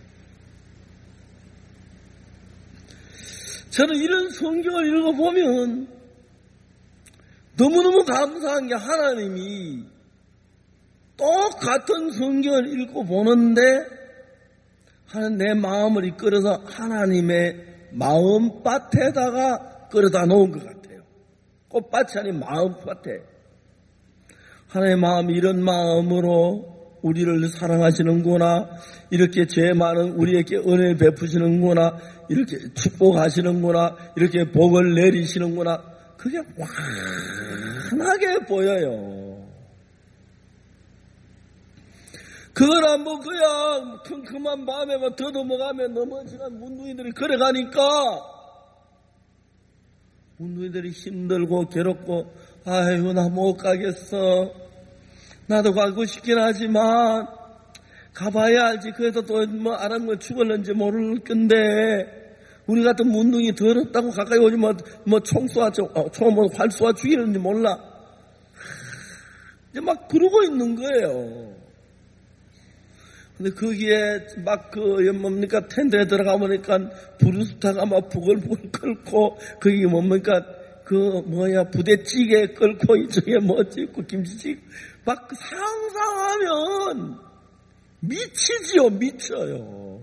Speaker 1: 저는 이런 성경을 읽어보면 너무너무 감사한 게 하나님이 똑같은 성경을 읽어보는데 하나님 내 마음을 이끌어서 하나님의 마음밭에다가 끌어다 놓은 것 같아요. 꽃밭이 아닌 마음밭에. 하나님의 마음이 이런 마음으로 우리를 사랑하시는구나, 이렇게 죄 많은 우리에게 은혜를 베푸시는구나, 이렇게 축복하시는구나, 이렇게 복을 내리시는구나, 그게 환하게 보여요. 그걸 한번 그냥 큼큼한 밤에 막 더듬어가면 넘어지는 문둥이들이 걸어가니까 문둥이들이 힘들고 괴롭고, 아이고 나 못 가겠어, 나도 가고 싶긴 하지만 가봐야 알지, 그래도 또 뭐 아는 거 죽었는지 모를 건데, 우리 같은 문둥이 더럽다고 가까이 오지 뭐, 뭐 총 쏘아, 총 뭐 활 쏘아 죽이는지 몰라. 이제 막 그러고 있는 거예요. 근데 거기에 막 그 뭡니까 텐트에 들어가 보니까 브루스타가 막 부글부글 끓고, 거기 뭡니까 그 뭐야 부대찌개 끓고, 이쪽에 뭐지 있고 김치찌개 막 상상하면 미치지요, 미쳐요.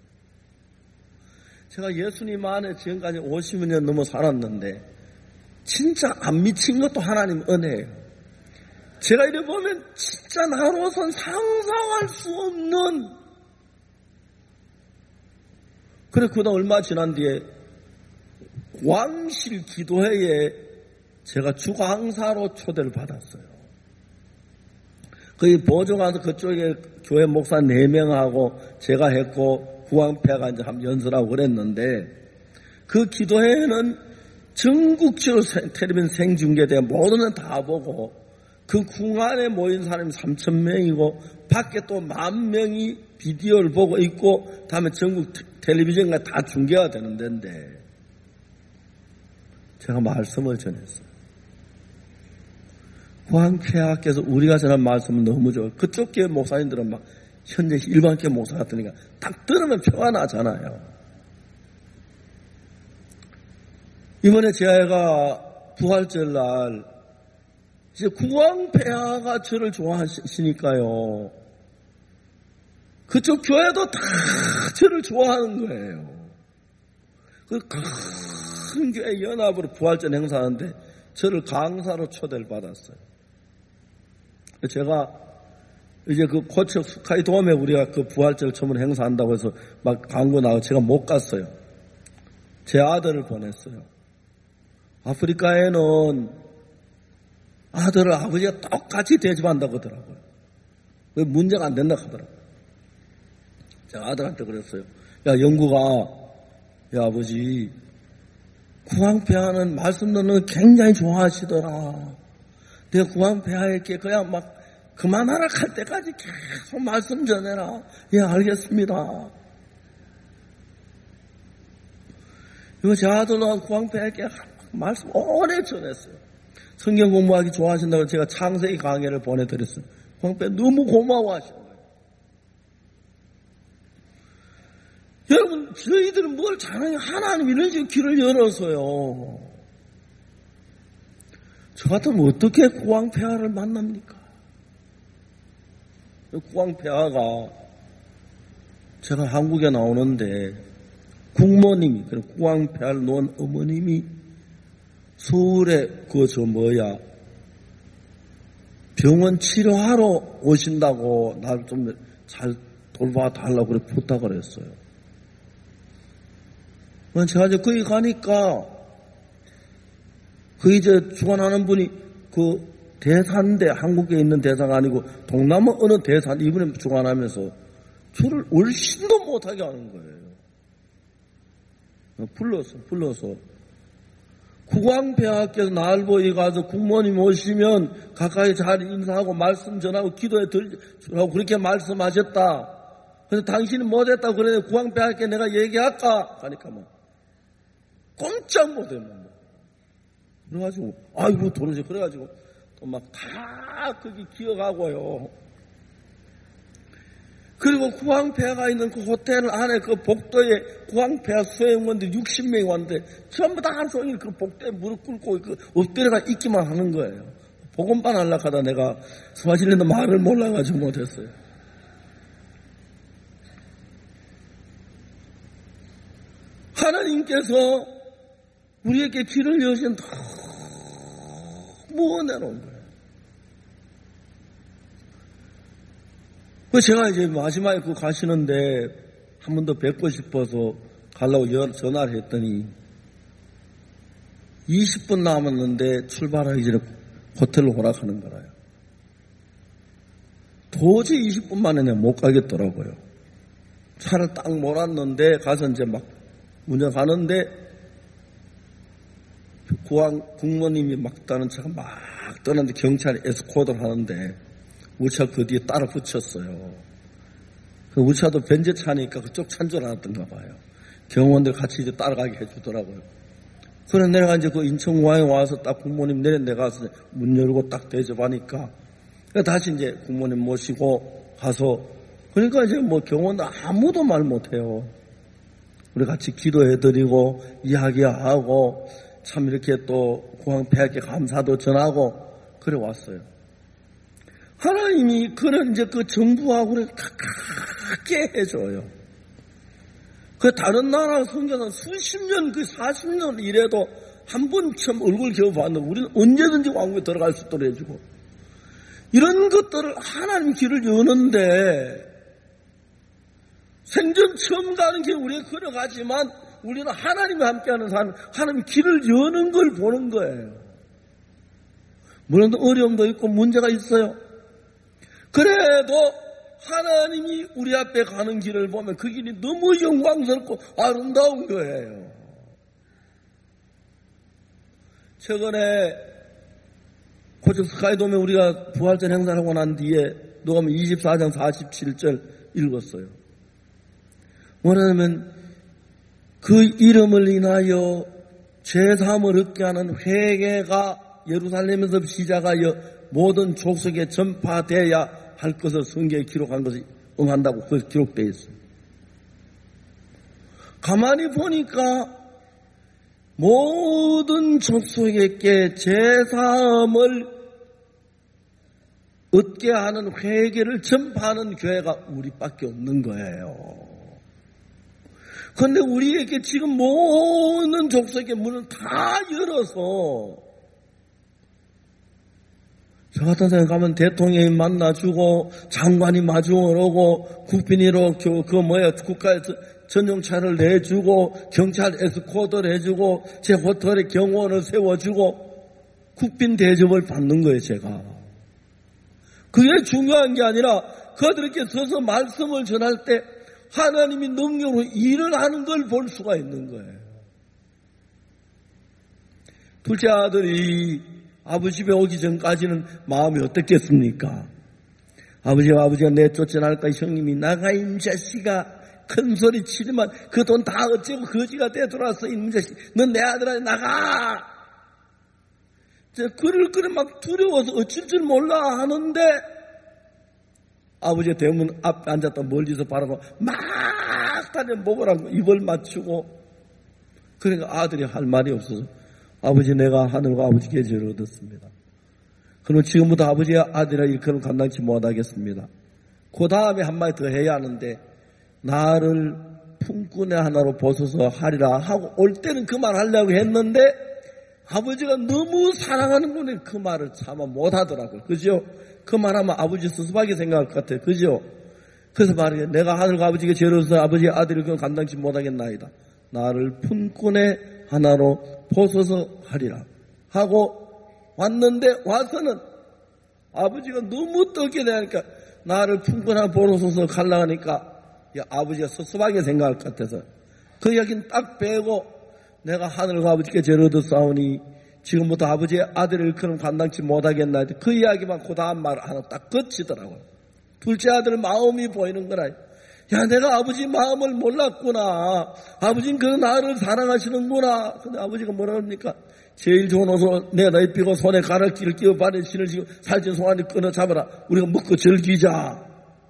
Speaker 1: 제가 예수님 안에 지금까지 오십 년 넘어 살았는데 진짜 안 미친 것도 하나님 은혜예요. 제가 이래 보면 진짜 나로선 상상할 수 없는, 그래 그다음 얼마 지난 뒤에 왕실 기도회에 제가 주강사로 초대를 받았어요. 거기 보조 가서 그쪽에 교회 목사 네 명하고 제가 했고 구왕패가 이제 한번 연설하고 그랬는데, 그 기도회에는 전국적으로 텔레비전 생중계돼 모든 건 다 보고, 그 궁안에 모인 사람이 삼천 명이고 밖에 또 만 명이 비디오를 보고 있고, 다음에 전국 텔레비전과 다 중계가 되는 데인데 제가 말씀을 전했어요. 구왕폐하께서 우리가 전한 말씀은 너무 좋아요. 그쪽 교회 목사님들은 막 현재 일반 교회 목사 같으니까 딱 들으면 표가 나잖아요. 이번에 제가 부활절 날 이제 구왕폐하가 저를 좋아하시니까요, 그쪽 교회도 다 저를 좋아하는 거예요. 그 큰 교회 연합으로 부활절 행사하는데 저를 강사로 초대를 받았어요. 제가 이제 그 고척 스카이 돔에 우리가 그 부활절 처음 행사한다고 해서 막 광고 나오고 제가 못 갔어요. 제 아들을 보냈어요. 아프리카에는 아들을 아버지가 똑같이 대접한다고 하더라고요. 문제가 안 된다고 하더라고요. 제가 아들한테 그랬어요. 야, 영구가, 야, 아버지, 구왕폐하는 말씀 듣는 거 굉장히 좋아하시더라. 내가 구왕폐하에게 그냥 막 그만하라 할 때까지 계속 말씀 전해라. 예, 알겠습니다. 이거 제 아들은 구왕폐하에게 말씀 오래 전했어요. 성경 공부하기 좋아하신다고 제가 창세기 강의를 보내드렸어요. 구왕폐하 너무 고마워하셔요. 여러분, 저희들은 뭘 잘하냐. 하나님 이런 식으로 길을 열어서요. 저 같으면 어떻게 구왕폐하를 만납니까? 구왕폐하가 제가 한국에 나오는데 국모님이, 구왕폐하를 놓은 어머님이 서울에 그 저 뭐야 병원 치료하러 오신다고 날 좀 잘 돌봐달라고 그래 부탁을 했어요. 제가 이제 거기 가니까 그 이제 주관하는 분이 그 대사인데, 한국에 있는 대사가 아니고 동남아 어느 대사, 이분이 주관하면서 저를 얼씬도 못하게 하는 거예요. 불러서 불러서 구광폐하께서 날 보이 가서 국모님 오시면 가까이 잘 인사하고 말씀 전하고 기도해 드리라고 그렇게 말씀하셨다. 그래서 당신이 못했다고 그래. 구광폐하께 내가 얘기할까? 하니까 뭐 꼼짝 못해. 뭐. 그래가지고 아이고 도로지. 그래가지고 또 막 다 거기 기어가고요. 그리고 구황폐하가 있는 그 호텔 안에 그 복도에 구황폐하 수행원들 육십 명이 왔는데 전부 다 하루 종일 그 복도에 무릎 꿇고 그 엎드려가 있기만 하는 거예요. 복음반 하려고 하다 내가 스와질랜드 말을 몰라가지고 못했어요. 하나님께서 우리에게 길을 여신 너무 은혜로운 거예요. 그 제가 이제 마지막에 그 가시는데 한 번 더 뵙고 싶어서 가려고 전화를 했더니 이십 분 남았는데 출발하기 전에 호텔로 오락하는 거라요. 도저히 이십 분 만에 내가 못 가겠더라고요. 차를 딱 몰았는데 가서 이제 막 운전하는데 공항 국모님이 막 따는 차가 막 떠났는데 경찰이 에스코트를 하는데 우리 차 그 뒤에 따라 붙였어요. 그 우리 차도 변제차니까 그쪽 차인 줄 알았던가 봐요. 경호원들 같이 이제 따라가게 해주더라고요. 그래 내가 이제 그 인천공항에 와서 딱 국모님 내린 데 가서 문 열고 딱 대접하니까 다시 이제 국모님 모시고 가서 그러니까 이제 뭐 경호원들 아무도 말 못해요. 우리 같이 기도해드리고 이야기하고 참 이렇게 또 공항 폐하께 감사도 전하고 그래 왔어요. 하나님이 그런 이제 그 정부하고를 가깝게 해줘요. 그 다른 나라 성경은 수십 년, 그 사십 년 이래도 한 번 처음 얼굴 겨우 봤는데 우리는 언제든지 왕국에 들어갈 수 있도록 해주고 이런 것들을 하나님 길을 여는데 생전 처음 가는 길 우리가 걸어가지만 우리는 하나님과 함께하는 사람, 하나님 길을 여는 걸 보는 거예요. 물론 어려움도 있고 문제가 있어요. 그래도 하나님이 우리 앞에 가는 길을 보면 그 길이 너무 영광스럽고 아름다운 거예요. 최근에 호주 스카이돔에 우리가 부활절 행사를 하고 난 뒤에 녹음 이십사 장 사십칠 절 읽었어요. 뭐냐면 그 이름을 인하여 죄사함을 얻게 하는 회개가 예루살렘에서 시작하여 모든 족속에 전파되어야 할 것을 성경에 기록한 것이 응한다고 그것이 기록되어 있어요. 가만히 보니까 모든 족속에게 제사함을 얻게 하는 회개를 전파하는 교회가 우리밖에 없는 거예요. 그런데 우리에게 지금 모든 족속의 문을 다 열어서 저 같은 사람 가면 대통령이 만나주고 장관이 마주오고 국빈이로 그 뭐야 국가 전용차를 내주고 경찰 에스코트를 해주고 제 호텔에 경호원을 세워주고 국빈 대접을 받는 거예요. 제가 그게 중요한 게 아니라 그들에게 서서 말씀을 전할 때 하나님이 능력으로 일을 하는 걸 볼 수가 있는 거예요. 둘째 아들이 아버지 집에 오기 전까지는 마음이 어떻겠습니까? 아버지가 아버지가 내쫓아날까 형님이 나가 이 자식아 큰 소리 치지만 그 돈 다 어째고 거지가 되돌아서 이 자식 넌 내 아들아 나가 그를 그래 막 두려워서 어쩔 줄 몰라 하는데 아버지가 대문 앞에 앉았다 멀리서 바라고 막 다녀 먹으라고 입을 맞추고 그러니까 아들이 할 말이 없어서 아버지 내가 하늘과 아버지 계절을 얻었습니다. 그럼 지금부터 아버지와 아들이라 일컬음 감당치 못하겠습니다. 그 다음에 한마디 더 해야 하는데 나를 품꾼의 하나로 보소서 하리라 하고 올 때는 그 말 하려고 했는데 아버지가 너무 사랑하는 분이 그 말을 차마 못하더라고요. 그죠? 그 말하면 아버지 섭섭하게 생각할 것 같아요. 그죠? 그래서 말이에요. 내가 하늘과 아버지가 죄로서 아버지의 아들을 그건 감당치 못하겠나이다. 나를 품꾼의 하나로 보소서 하리라 하고 왔는데 와서는 아버지가 너무 떨게 되니까 나를 품꾼 하나 보소서 가려고 하니까 아버지가 섭섭하게 생각할 것 같아서 그 이야기는 딱 빼고 내가 하늘과 아버지께 죄를 얻었사오니 지금부터 아버지의 아들을 그럼 감당치 못하겠나 그 이야기만 그 다음 말 하나 딱 거치더라고요. 둘째 아들 마음이 보이는 거라. 야 내가 아버지 마음을 몰랐구나. 아버지는 그 나를 사랑하시는구나. 근데 아버지가 뭐라 그럽니까? 제일 좋은 옷을 내가 입히고 손에 가락지를 끼워 발에 신을 지고 살찐 송아지 끊어 잡아라. 우리가 먹고 즐기자.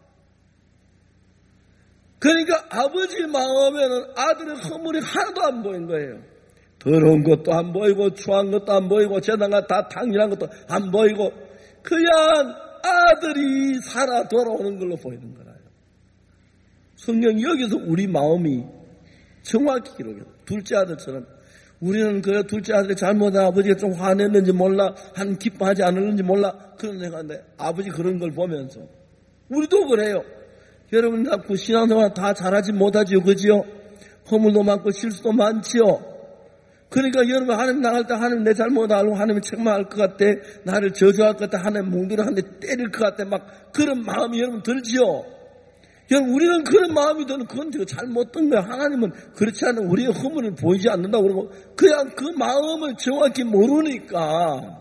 Speaker 1: 그러니까 아버지 마음에는 아들의 허물이 하나도 안 보인 거예요. 더러운 것도 안 보이고 추한 것도 안 보이고 재단과 다 탕진한 것도 안 보이고 그냥 아들이 살아 돌아오는 걸로 보이는 거라요. 성경 여기서 우리 마음이 정확히 기록해요. 둘째 아들처럼 우리는 그 둘째 아들이 잘못한 아버지가 좀 화냈는지 몰라 한 기뻐하지 않았는지 몰라 그런 생각인데 아버지 그런 걸 보면서 우리도 그래요. 여러분 자꾸 신앙생활 다 잘하지 못하지요. 그지요? 허물도 많고 실수도 많지요. 그러니까 여러분 하나님 나갈 때 하나님 내 잘못 알고 하나님 책망할 것 같아. 나를 저주할 것 같아. 하나님 몽둥이로 한 대 때릴 것 같아. 막 그런 마음이 여러분 들지요. 여러분 우리는 그런 마음이 드는 그건 잘못된 거야. 하나님은 그렇지 않은 우리의 허물을 보이지 않는다고 그러고 그냥 그 마음을 정확히 모르니까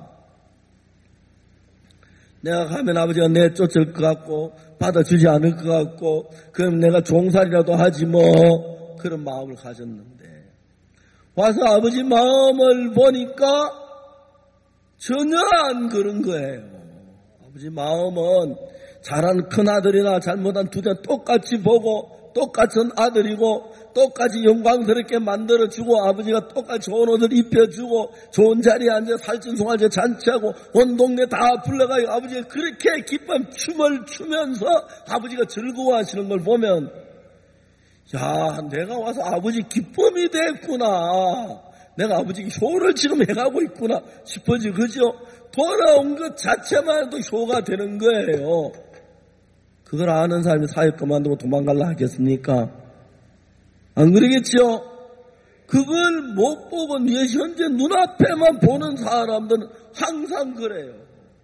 Speaker 1: 내가 가면 아버지가 내 쫓을 것 같고 받아주지 않을 것 같고 그럼 내가 종살이라도 하지 뭐 그런 마음을 가졌는데 와서 아버지 마음을 보니까 전혀 안 그런 거예요. 아버지 마음은 잘한 큰아들이나 잘못한 두대 똑같이 보고 똑같은 아들이고 똑같이 영광스럽게 만들어주고 아버지가 똑같이 좋은 옷을 입혀주고 좋은 자리에 앉아 살찐송아지 잔치하고 온 동네 다 불러가요. 아버지가 그렇게 기쁜 춤을 추면서 아버지가 즐거워하시는 걸 보면 야 내가 와서 아버지 기쁨이 됐구나. 내가 아버지 효를 지금 해가고 있구나 싶어지 그죠? 돌아온 것 자체만 해도 효가 되는 거예요. 그걸 아는 사람이 사역 그만두고 도망갈라 하겠습니까? 안 그러겠죠? 그걸 못 보고 네 현재 눈앞에만 보는 사람들은 항상 그래요.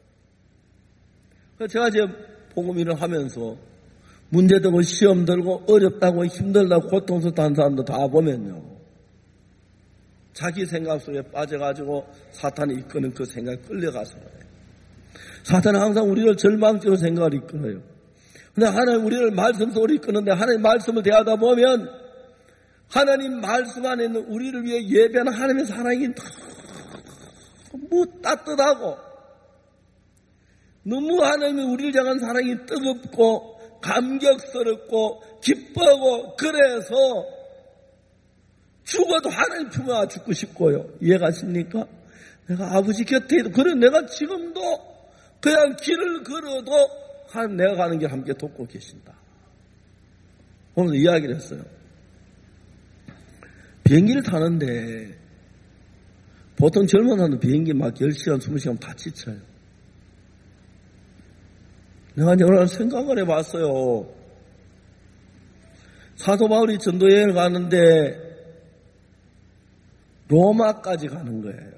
Speaker 1: 제가 이제 복음 일을 하면서 문제 되고 시험 들고 어렵다고 힘들다고 고통스럽다는 사람들 다 보면요. 자기 생각 속에 빠져가지고 사탄이 이끄는 그 생각에 끌려가서 그래요. 사탄은 항상 우리를 절망적으로 생각을 이끌어요. 근데 하나님 우리를 말씀 속으로 이끄는데 하나님 말씀을 대하다 보면 하나님 말씀 안에 있는 우리를 위해 예배하는 하나님의 사랑이 너무 따뜻하고 너무 하나님이 우리를 향한 사랑이 뜨겁고 감격스럽고 기뻐하고 그래서 죽어도 하나님 품에 와 죽고 싶고요. 이해가십니까? 내가 아버지 곁에 있고 그래 내가 지금도 그냥 길을 걸어도 하나님 내가 가는 길 함께 돕고 계신다. 오늘 이야기를 했어요. 비행기를 타는데 보통 젊은 사람도 비행기 막 열 시간, 이십 시간 다 지쳐요. 내가 여러 날 생각을 해봤어요. 사도 바울이 전도 여행을 가는데 로마까지 가는 거예요.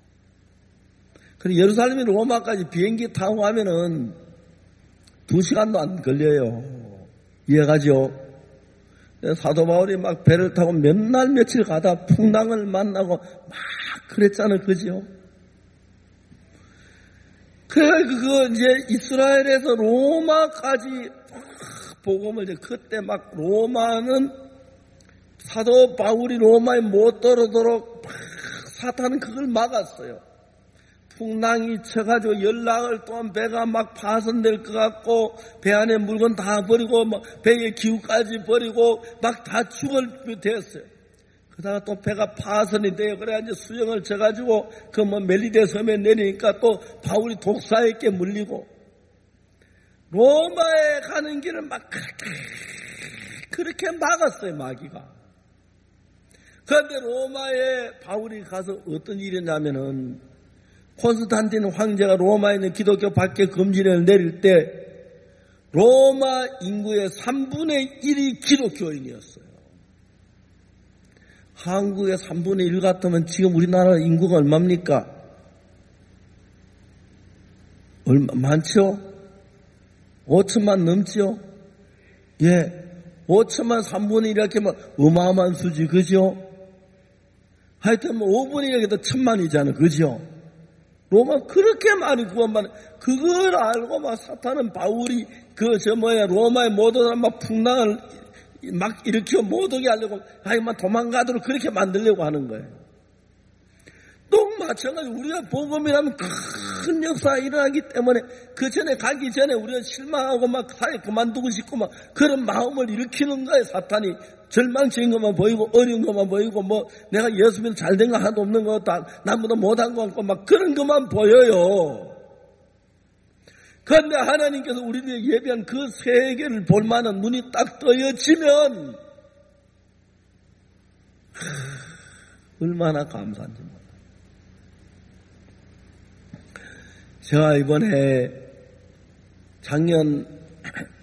Speaker 1: 그리고 예루살렘이 로마까지 비행기 타고 가면은 두 시간도 안 걸려요. 이해가죠? 사도 바울이 막 배를 타고 몇 날 며칠 가다 풍랑을 만나고 막 그랬잖아요. 그죠? 그래, 그거 이제 이스라엘에서 로마까지 복음을 이제 그때 막 로마는 사도 바울이 로마에 못 들어오도록 사탄은 그걸 막았어요. 풍랑이 쳐가지고 연락을 또한 배가 막 파손될 것 같고 배 안에 물건 다 버리고 막 배의 기후까지 버리고 막 다 죽을 됐어요. 그러다가 또 배가 파손이 돼요. 그래 이제 수영을 쳐가지고 그 뭐 멜리데 섬에 내리니까 또 바울이 독사에게 물리고 로마에 가는 길을 막 그렇게 막았어요. 마귀가. 그런데 로마에 바울이 가서 어떤 일이 있냐면은 콘스탄틴 황제가 로마에 있는 기독교 밖에 금지령을 내릴 때 로마 인구의 삼분의 일이 기독교인이었어요. 한국의 삼분의 일 같으면 지금 우리나라 인구가 얼마입니까? 얼마, 많죠? 오천만 넘죠? 예. 오천만 삼분의 일 이렇게 하면 어마어마한 수지, 그죠? 하여튼 뭐 오분의 일 해도 천만이잖아, 그죠? 로마 그렇게 많이 구원받는 그걸 알고 막 사탄은 바울이 그 저 뭐야 로마의 모든 사람 막 풍랑을 막 일으켜 못 오게 하려고 아이 막 도망가도록 그렇게 만들려고 하는 거예요. 또 마찬가지로 우리가 복음이라면 큰 역사가 일어나기 때문에 그 전에 가기 전에 우리가 실망하고 막 사회 그만두고 싶고 막 그런 마음을 일으키는 거예요. 사탄이 절망적인 것만 보이고 어려운 것만 보이고 뭐 내가 예수 믿어 잘된 거 하나도 없는 것 같다. 남보다 못한 것 같고 막 그런 것만 보여요. 그런데 하나님께서 우리를 예비한 그 세계를 볼 만한 눈이 딱 떠여지면 얼마나 감사한지 몰라요. 제가 이번에 작년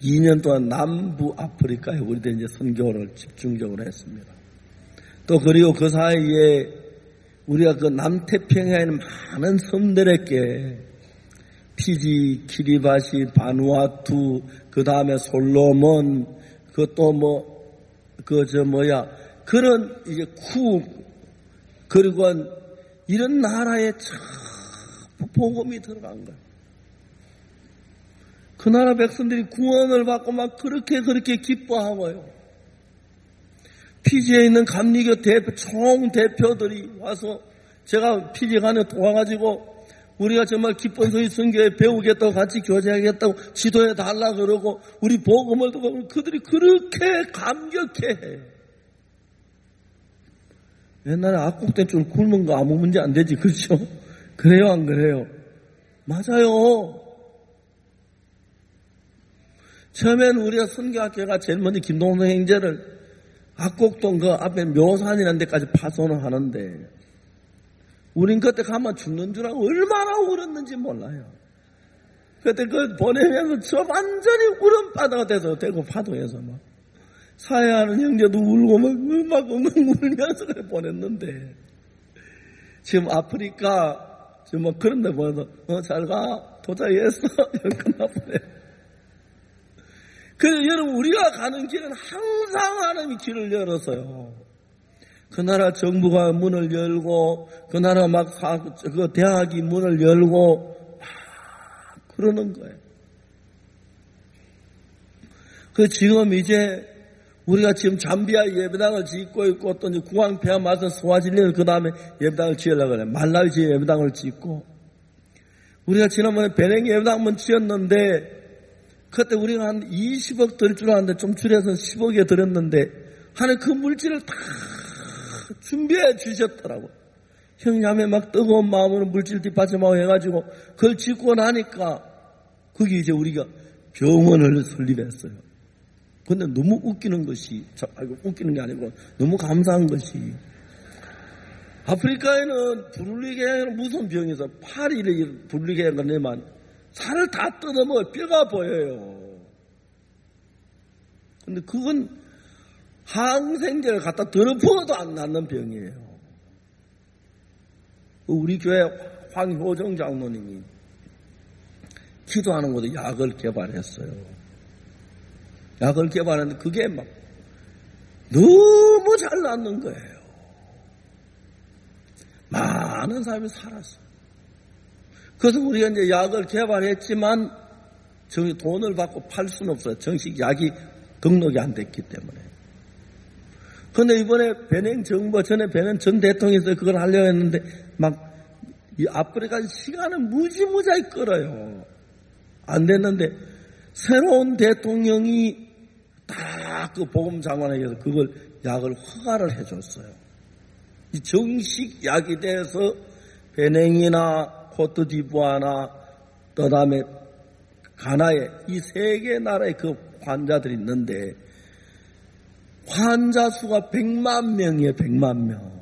Speaker 1: 이 년 동안 남부 아프리카에 우리들 이제 선교를 집중적으로 했습니다. 또 그리고 그 사이에 우리가 그 남태평양에 있는 많은 섬들에게 피지, 키리바시, 바누아투, 그 다음에 솔로몬, 그 또 뭐, 그 저 뭐야, 그런 이제 쿠, 그리고 이런 나라에 참 복음이 들어간 거예요. 그 나라 백성들이 구원을 받고 막 그렇게 그렇게 기뻐하고요. 피지에 있는 감리교 대표, 총 대표들이 와서 제가 피지 간에 도와가지고 우리가 정말 기쁜 소리 선교에 배우겠다고 같이 교제하겠다고 지도해 달라 그러고 우리 복음을 듣고 그들이 그렇게 감격해. 옛날에 악곡된 줄 굶은 거 아무 문제 안 되지, 그렇죠? 그래요, 안 그래요? 맞아요. 처음엔 우리가 선교학교가 제일 먼저 김동선 형제를 악곡동 그 앞에 묘산이라는 데까지 파송을 하는데 우린 그때 가면 죽는 줄 알고 얼마나 울었는지 몰라요. 그때 그 보내면서 저 완전히 울음바다가 돼서 대구 파도에서 막 사회하는 형제도 울고 막, 막 울면서 그래 보냈는데 지금 아프리카 지금 뭐 그런 데 보내서 어, 잘 가. 도착했어. 이렇게 끝나보네. 그래서 여러분 우리가 가는 길은 항상 하나님이 길을 열어서요. 그 나라 정부가 문을 열고 그 나라 막 그 대학이 문을 열고 막 그러는 거예요. 그 지금 이제 우리가 지금 잠비아 예배당을 짓고 있고 또 이제 구황 폐하마서 스와질리는 그 다음에 예배당을 지으려고 그래. 말라위 지에 예배당을 짓고 우리가 지난번에 베냉 예배당 한번 지었는데 그때 우리가 한 이십억 들 줄 알았는데 좀 줄여서 십억에 들었는데 하나님 그 물질을 다 준비해 주셨더라고. 형님의 막 뜨거운 마음으로 물질 뒷받침하고 해가지고 그걸 짓고 나니까 거기 이제 우리가 병원을 설립했어요. 근데 너무 웃기는 것이, 아이고 웃기는 게 아니고 너무 감사한 것이 아프리카에는 부르리게는 무슨 병이 있어. 파리를 부르리게가 내만 살을 다 뜯어먹어 뼈가 보여요. 근데 그건 항생제를 갖다 더럽혀도 안 낫는 병이에요. 우리 교회 황효정 장로님이 기도하는 곳에 약을 개발했어요. 약을 개발했는데 그게 막 너무 잘 낫는 거예요. 많은 사람이 살았어요. 그래서 우리가 이제 약을 개발했지만 정식 돈을 받고 팔 수는 없어요. 정식 약이 등록이 안 됐기 때문에. 그런데 이번에 베냉 정부 전에 베냉 전 대통령에서 그걸 하려고 했는데 막 이 아프리카 시간은 무지무지하게 끌어요. 안 됐는데 새로운 대통령이 딱 그 보금 장관에게서 그걸 약을 허가를 해줬어요. 이 정식 약이 돼서 베냉이나 코트디부아나 그 다음에 가나에 이 세 개 나라의 그 환자들이 있는데 환자 수가 백만 명이에요. 백만 명.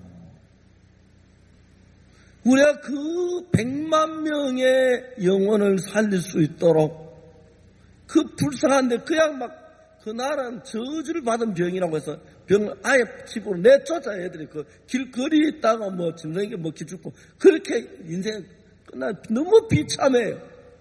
Speaker 1: 우리가 그 백만 명의 영혼을 살릴 수 있도록 그 불쌍한데 그냥 막 그 나라는 저주를 받은 병이라고 해서 병을 아예 집으로 내쫓아 애들이 그 길거리에 있다가 뭐 짐승에게 먹기 죽고 그렇게 인생 끝나 너무 비참해요.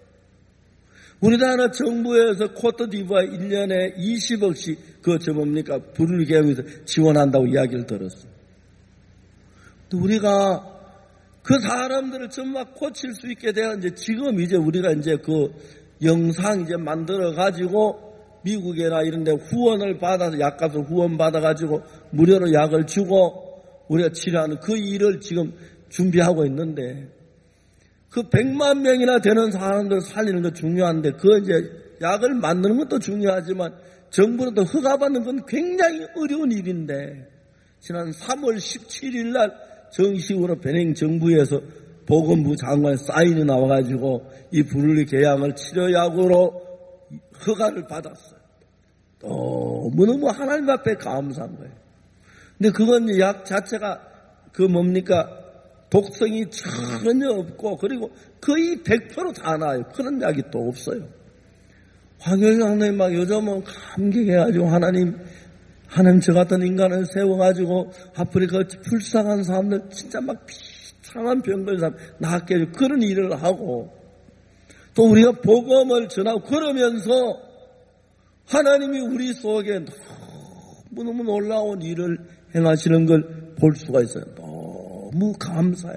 Speaker 1: 우리나라 정부에서 코트디부아 일 년에 이십억씩 그 저 뭡니까 부르리게에서 지원한다고 이야기를 들었어요. 또 우리가 그 사람들을 정말 고칠 수 있게 돼야 이제 지금 이제 우리가 이제 그 영상 이제 만들어 가지고 미국이나 이런 데 후원을 받아서 약값을 후원 받아 가지고 무료로 약을 주고 우리가 치료하는 그 일을 지금 준비하고 있는데 그 백만 명이나 되는 사람들 살리는 거 중요한데 그 이제 약을 만드는 것도 중요하지만 정부로부터 허가받는 건 굉장히 어려운 일인데 지난 삼월 십칠일 날 정식으로 베냉 정부에서 보건부 장관 사인이 나와가지고 이 부르리 계양을 치료약으로 허가를 받았어요. 너무너무 하나님 앞에 감사한 거예요. 근데 그건 약 자체가 그 뭡니까 독성이 전혀 없고 그리고 거의 백 퍼센트 다 나아요. 그런 약이 또 없어요. 황교익 하나님 막 요즘은 감격해가지고 하나님, 하나님 저 같은 인간을 세워가지고 아프리카 불쌍한 사람들 진짜 막 비참한 병들 사람 낫게 해주고 그런 일을 하고 또 우리가 복음을 전하고 그러면서 하나님이 우리 속에 너무너무 놀라운 일을 행하시는 걸 볼 수가 있어요. 너무 감사해요.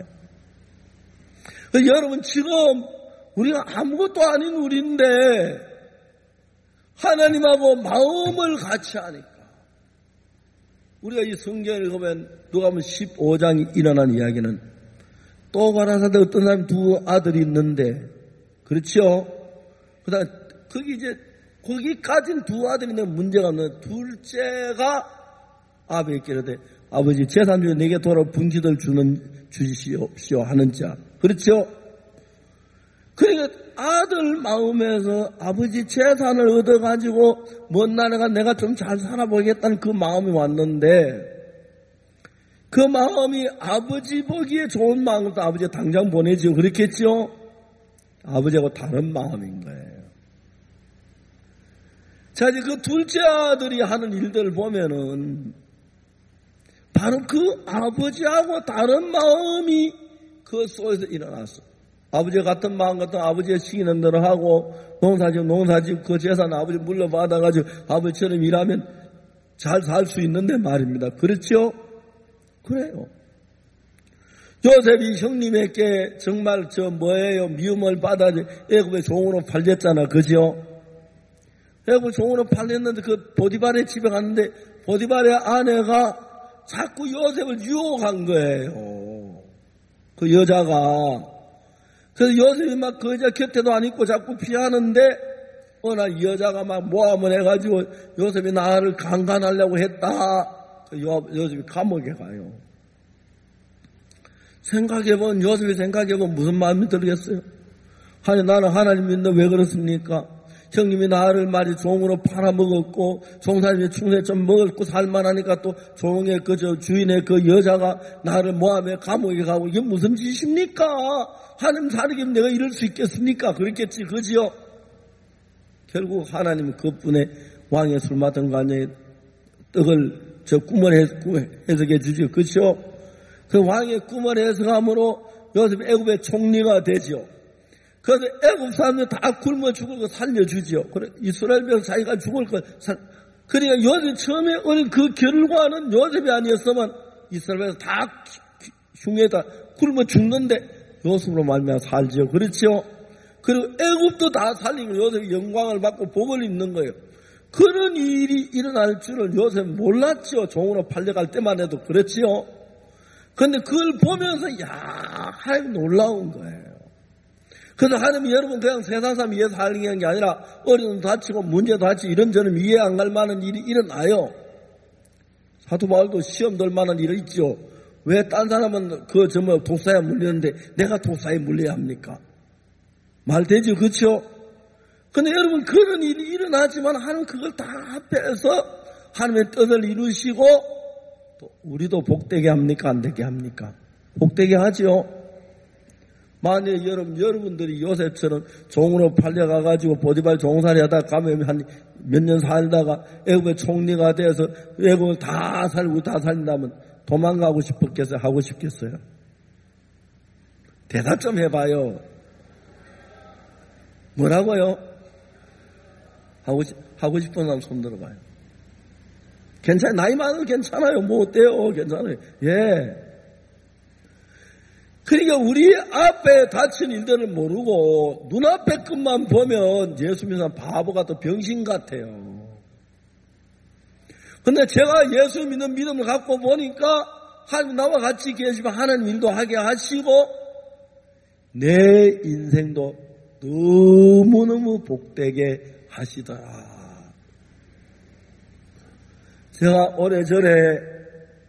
Speaker 1: 여러분 지금 우리가 아무것도 아닌 우리인데 하나님하고 마음을 같이 하니까 우리가 이 성경을 보면 누가 보면 십오 장이 일어난 이야기는 또 가라사대 어떤 사람 두 아들이 있는데 그렇죠? 그 다음에 거기 이제 거기까진 두 아들인데 문제가 없는 둘째가 아버지께 이르되 아버지 재산 중에 내게 돌아 분지들 주는 주시오 하는 자 그렇죠? 그러니까 아들 마음에서 아버지 재산을 얻어가지고 먼 나라가 내가 좀 잘 살아보겠다는 그 마음이 왔는데 그 마음이 아버지 보기에 좋은 마음으로 아버지 당장 보내지요. 그렇겠죠? 아버지하고 다른 마음인 거예요. 자, 이제 그 둘째 아들이 하는 일들을 보면은 바로 그 아버지하고 다른 마음이 그 속에서 일어났어. 아버지 같은 마음 같은 아버지의 시키는 대로 하고 농사지고 농사지고 그 재산 아버지 물려받아가지고 아버지처럼 일하면 잘 살 수 있는데 말입니다. 그렇죠? 그래요. 요셉이 형님에게 정말 저 뭐예요? 미움을 받아 애굽의 종으로 팔렸잖아. 그죠? 애굽 종으로 팔렸는데 그 보디발의 집에 갔는데 보디발의 아내가 자꾸 요셉을 유혹한 거예요. 그 여자가. 그래서 요셉이 막 그 여자 곁에도 안 있고 자꾸 피하는데 어느 날 여자가 막 모함을 해가지고 요셉이 나를 강간하려고 했다. 요셉이 감옥에 가요. 생각해보면 요셉이 생각해보면 무슨 마음이 들겠어요? 아니 나는 하나님 믿는데 왜 그렇습니까? 형님이 나를 말이 종으로 팔아먹었고 종사님이 충분히 좀 먹었고 살만하니까 또 종의 그 저 주인의 그 여자가 나를 모함해 감옥에 가고 이게 무슨 짓입니까? 하나님 살기면 내가 이럴 수 있겠습니까? 그랬겠지, 그지요? 결국 하나님은 그분의 왕의 술 맡은 간에 떡을 저 꿈을 해석해 주죠, 그죠? 그 왕의 꿈을 해석함으로 요셉 애굽의 총리가 되죠. 그래서 애굽 사람들 다 굶어 죽을 거 살려주죠. 그래 이스라엘 백성 자기가 죽을 거 살. 그러니까 요셉 처음에 얻은 그 결과는 요셉이 아니었으면 이스라엘 백성 다 흉에다 굶어 죽는데 요셉으로 말미암아 살지요. 그렇죠? 그리고 애굽도 다 살리고 요셉이 영광을 받고 복을 입는 거예요. 그런 일이 일어날 줄은 요셉 몰랐죠. 종으로 팔려갈 때만 해도 그렇지요. 그런데 그걸 보면서 야 하나님 놀라운 거예요. 그래서 하나님이 여러분 그냥 세상 사람 위해서 살리는 게 아니라 어려움도 다치고 문제도 다치고 이런저런 이해 안 갈 만한 일이 일어나요. 사도 바울도 시험 들 만한 일이 있죠. 왜 딴 사람은 그 정말 독사에 물리는데 내가 독사에 물려야 합니까? 말 되죠, 그렇죠? 근데 여러분 그런 일이 일어나지만 하나님 그걸 다 빼서 하나님의 뜻을 이루시고 또 우리도 복되게 합니까? 안 되게 합니까? 복되게 하죠. 만약에 여러분, 여러분들이 요셉처럼 종으로 팔려가가지고 보디발 종살이 하다가 가면 한 몇 년 살다가 애굽의 총리가 돼서 애굽을 다 살고 다 살린다면 도망가고 싶었겠어요? 하고 싶겠어요? 대답 좀 해봐요. 뭐라고요? 하고, 싶, 하고 싶은 사람 손 들어봐요. 괜찮아요. 나이 많아도 괜찮아요. 뭐 어때요? 괜찮아요. 예. 그러니까 우리 앞에 닥친 일들을 모르고 눈앞에 것만 보면 예수 믿는 사람 바보 같아 병신 같아요. 근데 제가 예수 믿는 믿음을 갖고 보니까 하나님 나와 같이 계시면 하나님 일도 하게 하시고 내 인생도 너무너무 복되게 하시더라. 제가 오래전에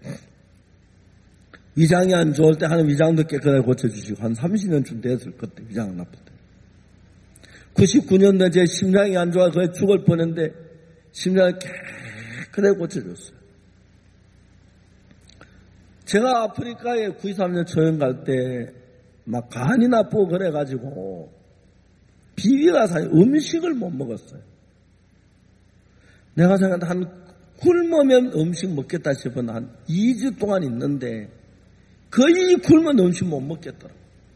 Speaker 1: 위장이 안 좋을 때 하는 위장도 깨끗하게 고쳐주시고 한 삼십 년쯤 됐을 것 같아요. 위장 나쁠 때. 구십구 년도에 제 심장이 안 좋아 거의 죽을 뻔했는데 심장을 깨끗하게 고쳐줬어요. 제가 아프리카에 구십삼 년 초연 갈 때 막 간이 나쁘고 그래가지고 비위가 사실 음식을 못 먹었어요. 내가 생각한 한 굶으면 음식 먹겠다 싶은 한 이 주 동안 있는데 거의 굶으면 음식 못 먹겠더라고요.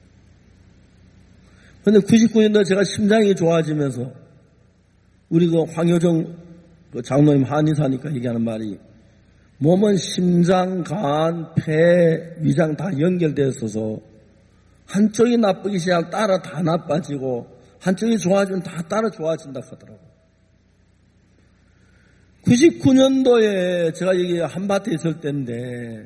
Speaker 1: 그런데 구십구 년도에 제가 심장이 좋아지면서 우리 그 황효정 그 장로님 한의사니까 얘기하는 말이 몸은 심장, 간, 폐, 위장 다 연결되어 있어서 한쪽이 나쁘기 시작하면 따라 다 나빠지고 한쪽이 좋아지면 다 따라 좋아진다 하더라고요. 구십구 년도에 제가 여기 한밭에 있을 때인데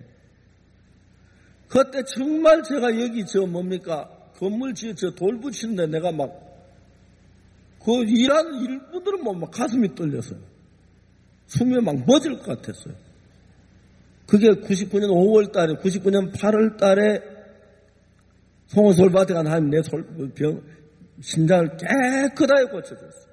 Speaker 1: 그때 정말 제가 여기 저 뭡니까 건물 지어 저 돌 붙이는데 내가 막 그 일하는 일꾼들은 뭐 막 가슴이 떨려서요. 숨이 막 멎을 것 같았어요. 그게 구십구 년 오월 달에 구십구 년 팔월 달에 송호솔밭에 간 하나님 내 솔, 병, 심장을 깨끗하게 고쳐줬어요.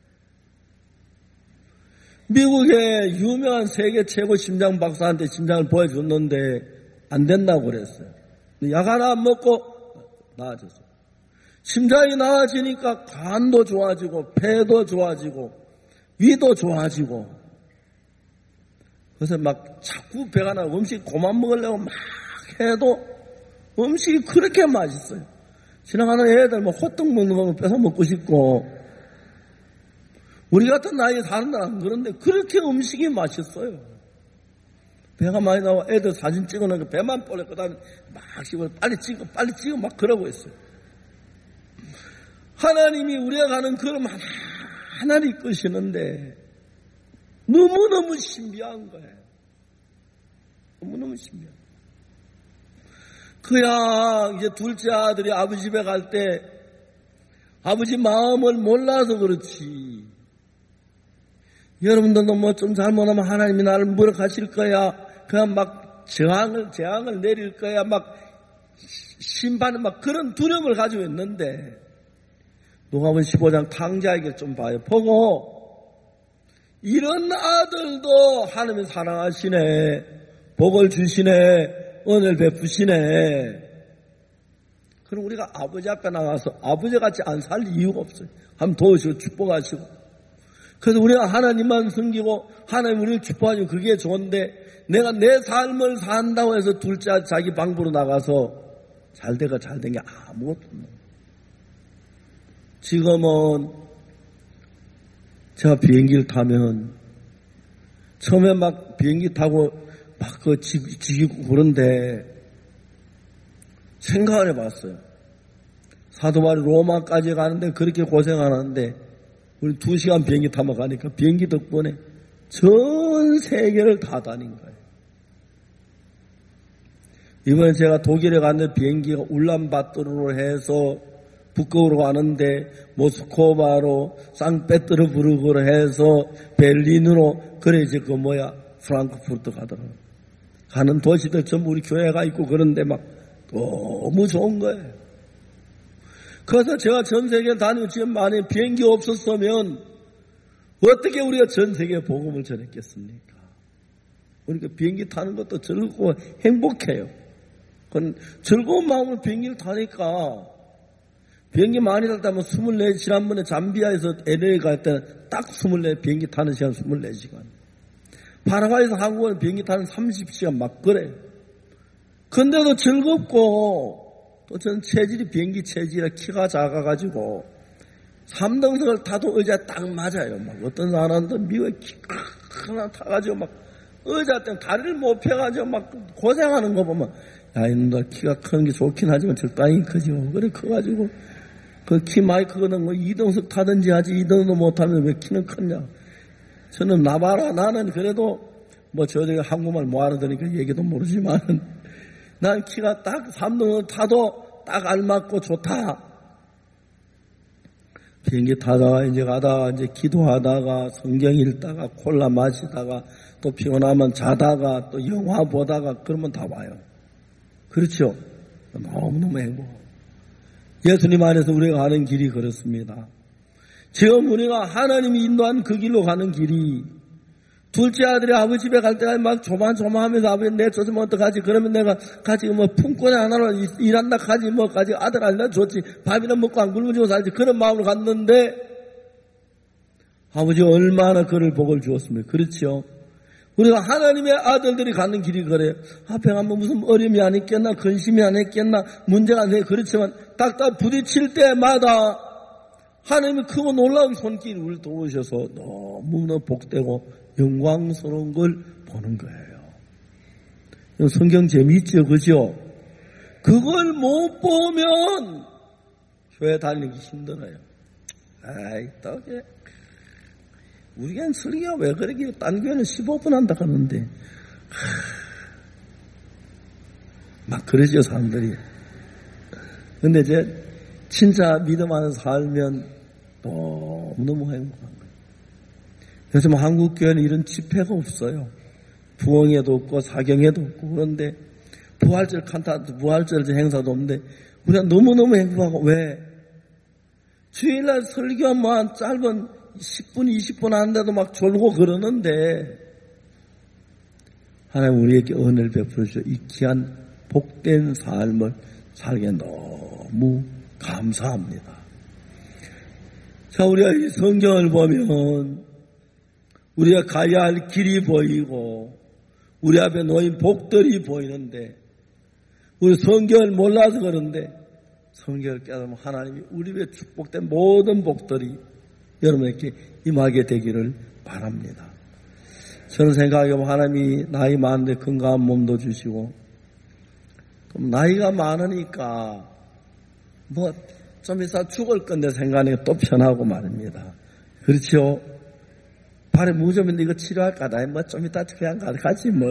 Speaker 1: 미국의 유명한 세계 최고 심장 박사한테 심장을 보여줬는데 안 된다고 그랬어요. 약 하나 안 먹고 나아졌어요. 심장이 나아지니까 간도 좋아지고 폐도 좋아지고 위도 좋아지고 그래서 막 자꾸 배가 나고 음식 그만 먹으려고 막 해도 음식이 그렇게 맛있어요. 지나가는 애들 뭐 호떡 먹는 거 뺏어 먹고 싶고 우리 같은 나이에 사는 데는 그런데 그렇게 음식이 맛있어요. 배가 많이 나와 애들 사진 찍어놓으니까 배만 뻘래 그 다음에 막 씹어 빨리 찍어 빨리 찍어 막 그러고 있어요. 하나님이 우리가 가는 걸음 하나 하나를 이끄시는데 너무너무 신비한 거예요. 너무너무 신비한 그야 이제 둘째 아들이 아버지 집에 갈 때 아버지 마음을 몰라서 그렇지 여러분들도 뭐 좀 잘못하면 하나님이 나를 물어가실 거야. 그냥 막 저항을, 재앙을 내릴 거야. 막 심판을 막 그런 두려움을 가지고 있는데 누가복음 십오 장 탕자에게 좀 봐요. 보고 이런 아들도 하나님이 사랑하시네. 복을 주시네. 은혜를 베푸시네. 그럼 우리가 아버지 앞에 나가서 아버지같이 안 살 이유가 없어요. 한번 도우시고 축복하시고 그래서 우리가 하나님만 섬기고 하나님 우리를 축복하시면 그게 좋은데 내가 내 삶을 산다고 해서 둘째 자기 방부로 나가서 잘되고 잘된 게 아무것도 없는 지금은 제가 비행기를 타면 처음에 막 비행기 타고 막 그 지기고 그런데 생각을 해봤어요. 사도바리 로마까지 가는데 그렇게 고생하는데 우리 두 시간 비행기 타고 가니까 비행기 덕분에 전 세계를 다 다닌 거예요. 이번에 제가 독일에 갔는데 비행기가 울란바토르로 해서 북극으로 가는데 모스크바로 상페테르부르크로 해서 베를린으로 그래 이제 그 뭐야 프랑크푸르트 가더라고요. 가는 도시들 전부 우리 교회가 있고 그런데 막 너무 좋은 거예요. 그래서 제가 전 세계를 다니고 지금 만약에 비행기 없었으면 어떻게 우리가 전 세계에 복음을 전했겠습니까? 그러니까 비행기 타는 것도 즐겁고 행복해요. 그건 즐거운 마음으로 비행기를 타니까 비행기 많이 탈다면 스물네 지난번에 잠비아에서 엘에이 갈 때는 딱 스물네 비행기 타는 시간 스물네 시간 파라과이에서 한국은 비행기 타는 삼십 시간 막 그래요. 근데도 즐겁고 또 저는 체질이 비행기 체질이라 키가 작아가지고 삼 등석을 타도 의자에 딱 맞아요. 막 어떤 사람들은 미국에 키 하나 타가지고 막 의자 때문에 다리를 못 펴가지고 막 고생하는 거 보면 야 이놈들 키가 큰 게 좋긴 하지만 적당히 크죠. 그래 커가지고 그 키 많이 크거든 뭐 이 등석 타든지 하지 이 등석도 못하면 왜 키는 크냐. 저는 나봐라 나는 그래도 뭐 저녁에 한국말 뭐 알아들으니까 얘기도 모르지만 난 키가 딱 삼 등석 타도 딱 알맞고 좋다. 비행기 타다가 이제 가다가 이제 기도하다가 성경 읽다가 콜라 마시다가 또 피곤하면 자다가 또 영화 보다가 그러면 다 와요. 그렇죠? 너무너무 행복하고. 예수님 안에서 우리가 가는 길이 그렇습니다. 지금 우리가 하나님이 인도한 그 길로 가는 길이 둘째 아들이 아버지 집에 갈 때까지 막 조만조만하면서 아버지 내쫓으면 어떡하지? 그러면 내가 가지 뭐 품꾼에 하나로 일한다 가지 뭐 가지 아들 알려 줬지 밥이나 먹고 안 굶어지고 살지 그런 마음으로 갔는데 아버지 얼마나 그를 복을 주었습니까? 그렇죠? 우리가 하나님의 아들들이 가는 길이 그래요. 앞에 가면 무슨 어려움이 안 있겠나, 근심이 안 있겠나, 문제가 안 돼. 그렇지만 딱딱 부딪힐 때마다 하나님이 크고 놀라운 손길이 우리를 도우셔서 너무나 복되고 영광스러운 걸 보는 거예요. 성경 재미있죠, 그죠? 그걸 못 보면 교회 다니기 힘들어요. 아이, 또, 우리 교회는 설교가 왜 그러게, 딴 교회는 십오 분 한다 하는데, 하, 막 그러죠, 사람들이. 근데 이제, 진짜 믿음 안에 살면 너무너무 행복한 거예요. 요즘 한국 교회는 이런 집회가 없어요. 부흥회도 없고, 사경회도 없고, 그런데, 부활절 칸타도, 부활절 행사도 없는데, 우리가 너무너무 행복하고, 왜? 주일날 설교 뭐 짧은 십 분, 이십 분 하는데도 막 졸고 그러는데, 하나님 우리에게 은혜를 베풀어 주셔 이 귀한 복된 삶을 살게 너무 감사합니다. 자, 우리가 이 성경을 보면, 우리가 가야 할 길이 보이고, 우리 앞에 놓인 복들이 보이는데, 우리 성경을 몰라서 그런데, 성경을 깨달으면 하나님이 우리 위에 축복된 모든 복들이 여러분에게 임하게 되기를 바랍니다. 저는 생각해보면 하나님이 나이 많은데 건강한 몸도 주시고, 그럼 나이가 많으니까 뭐 좀 있어 죽을 건데 생각하니까 또 편하고 말입니다. 그렇죠? 발에 무좀인데 이거 치료할까? 나이 뭐 좀 이따 그냥 가지 뭐.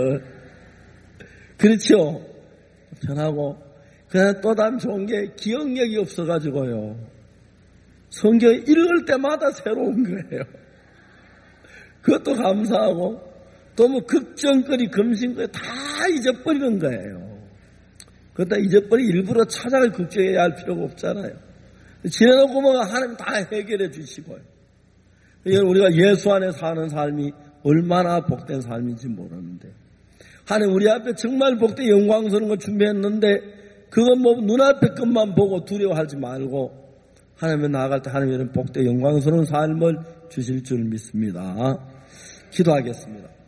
Speaker 1: 그렇죠? 편하고. 그냥 또 다른 좋은 게 기억력이 없어가지고요. 성경 읽을 때마다 새로운 거예요. 그것도 감사하고, 또 뭐 걱정거리, 금신거리 다 잊어버리는 거예요. 그러다 잊어버리 일부러 찾아갈 걱정해야 할 필요가 없잖아요. 지내놓고 뭐 하나님 다 해결해 주시고요. 우리가 예수 안에 사는 삶이 얼마나 복된 삶인지 모르는데, 하나님 우리 앞에 정말 복된 영광스러운 걸 준비했는데, 그건 뭐 눈앞의 것만 보고 두려워하지 말고 하나님에 나아갈 때 하나님의 복된 영광스러운 삶을 주실 줄 믿습니다. 기도하겠습니다.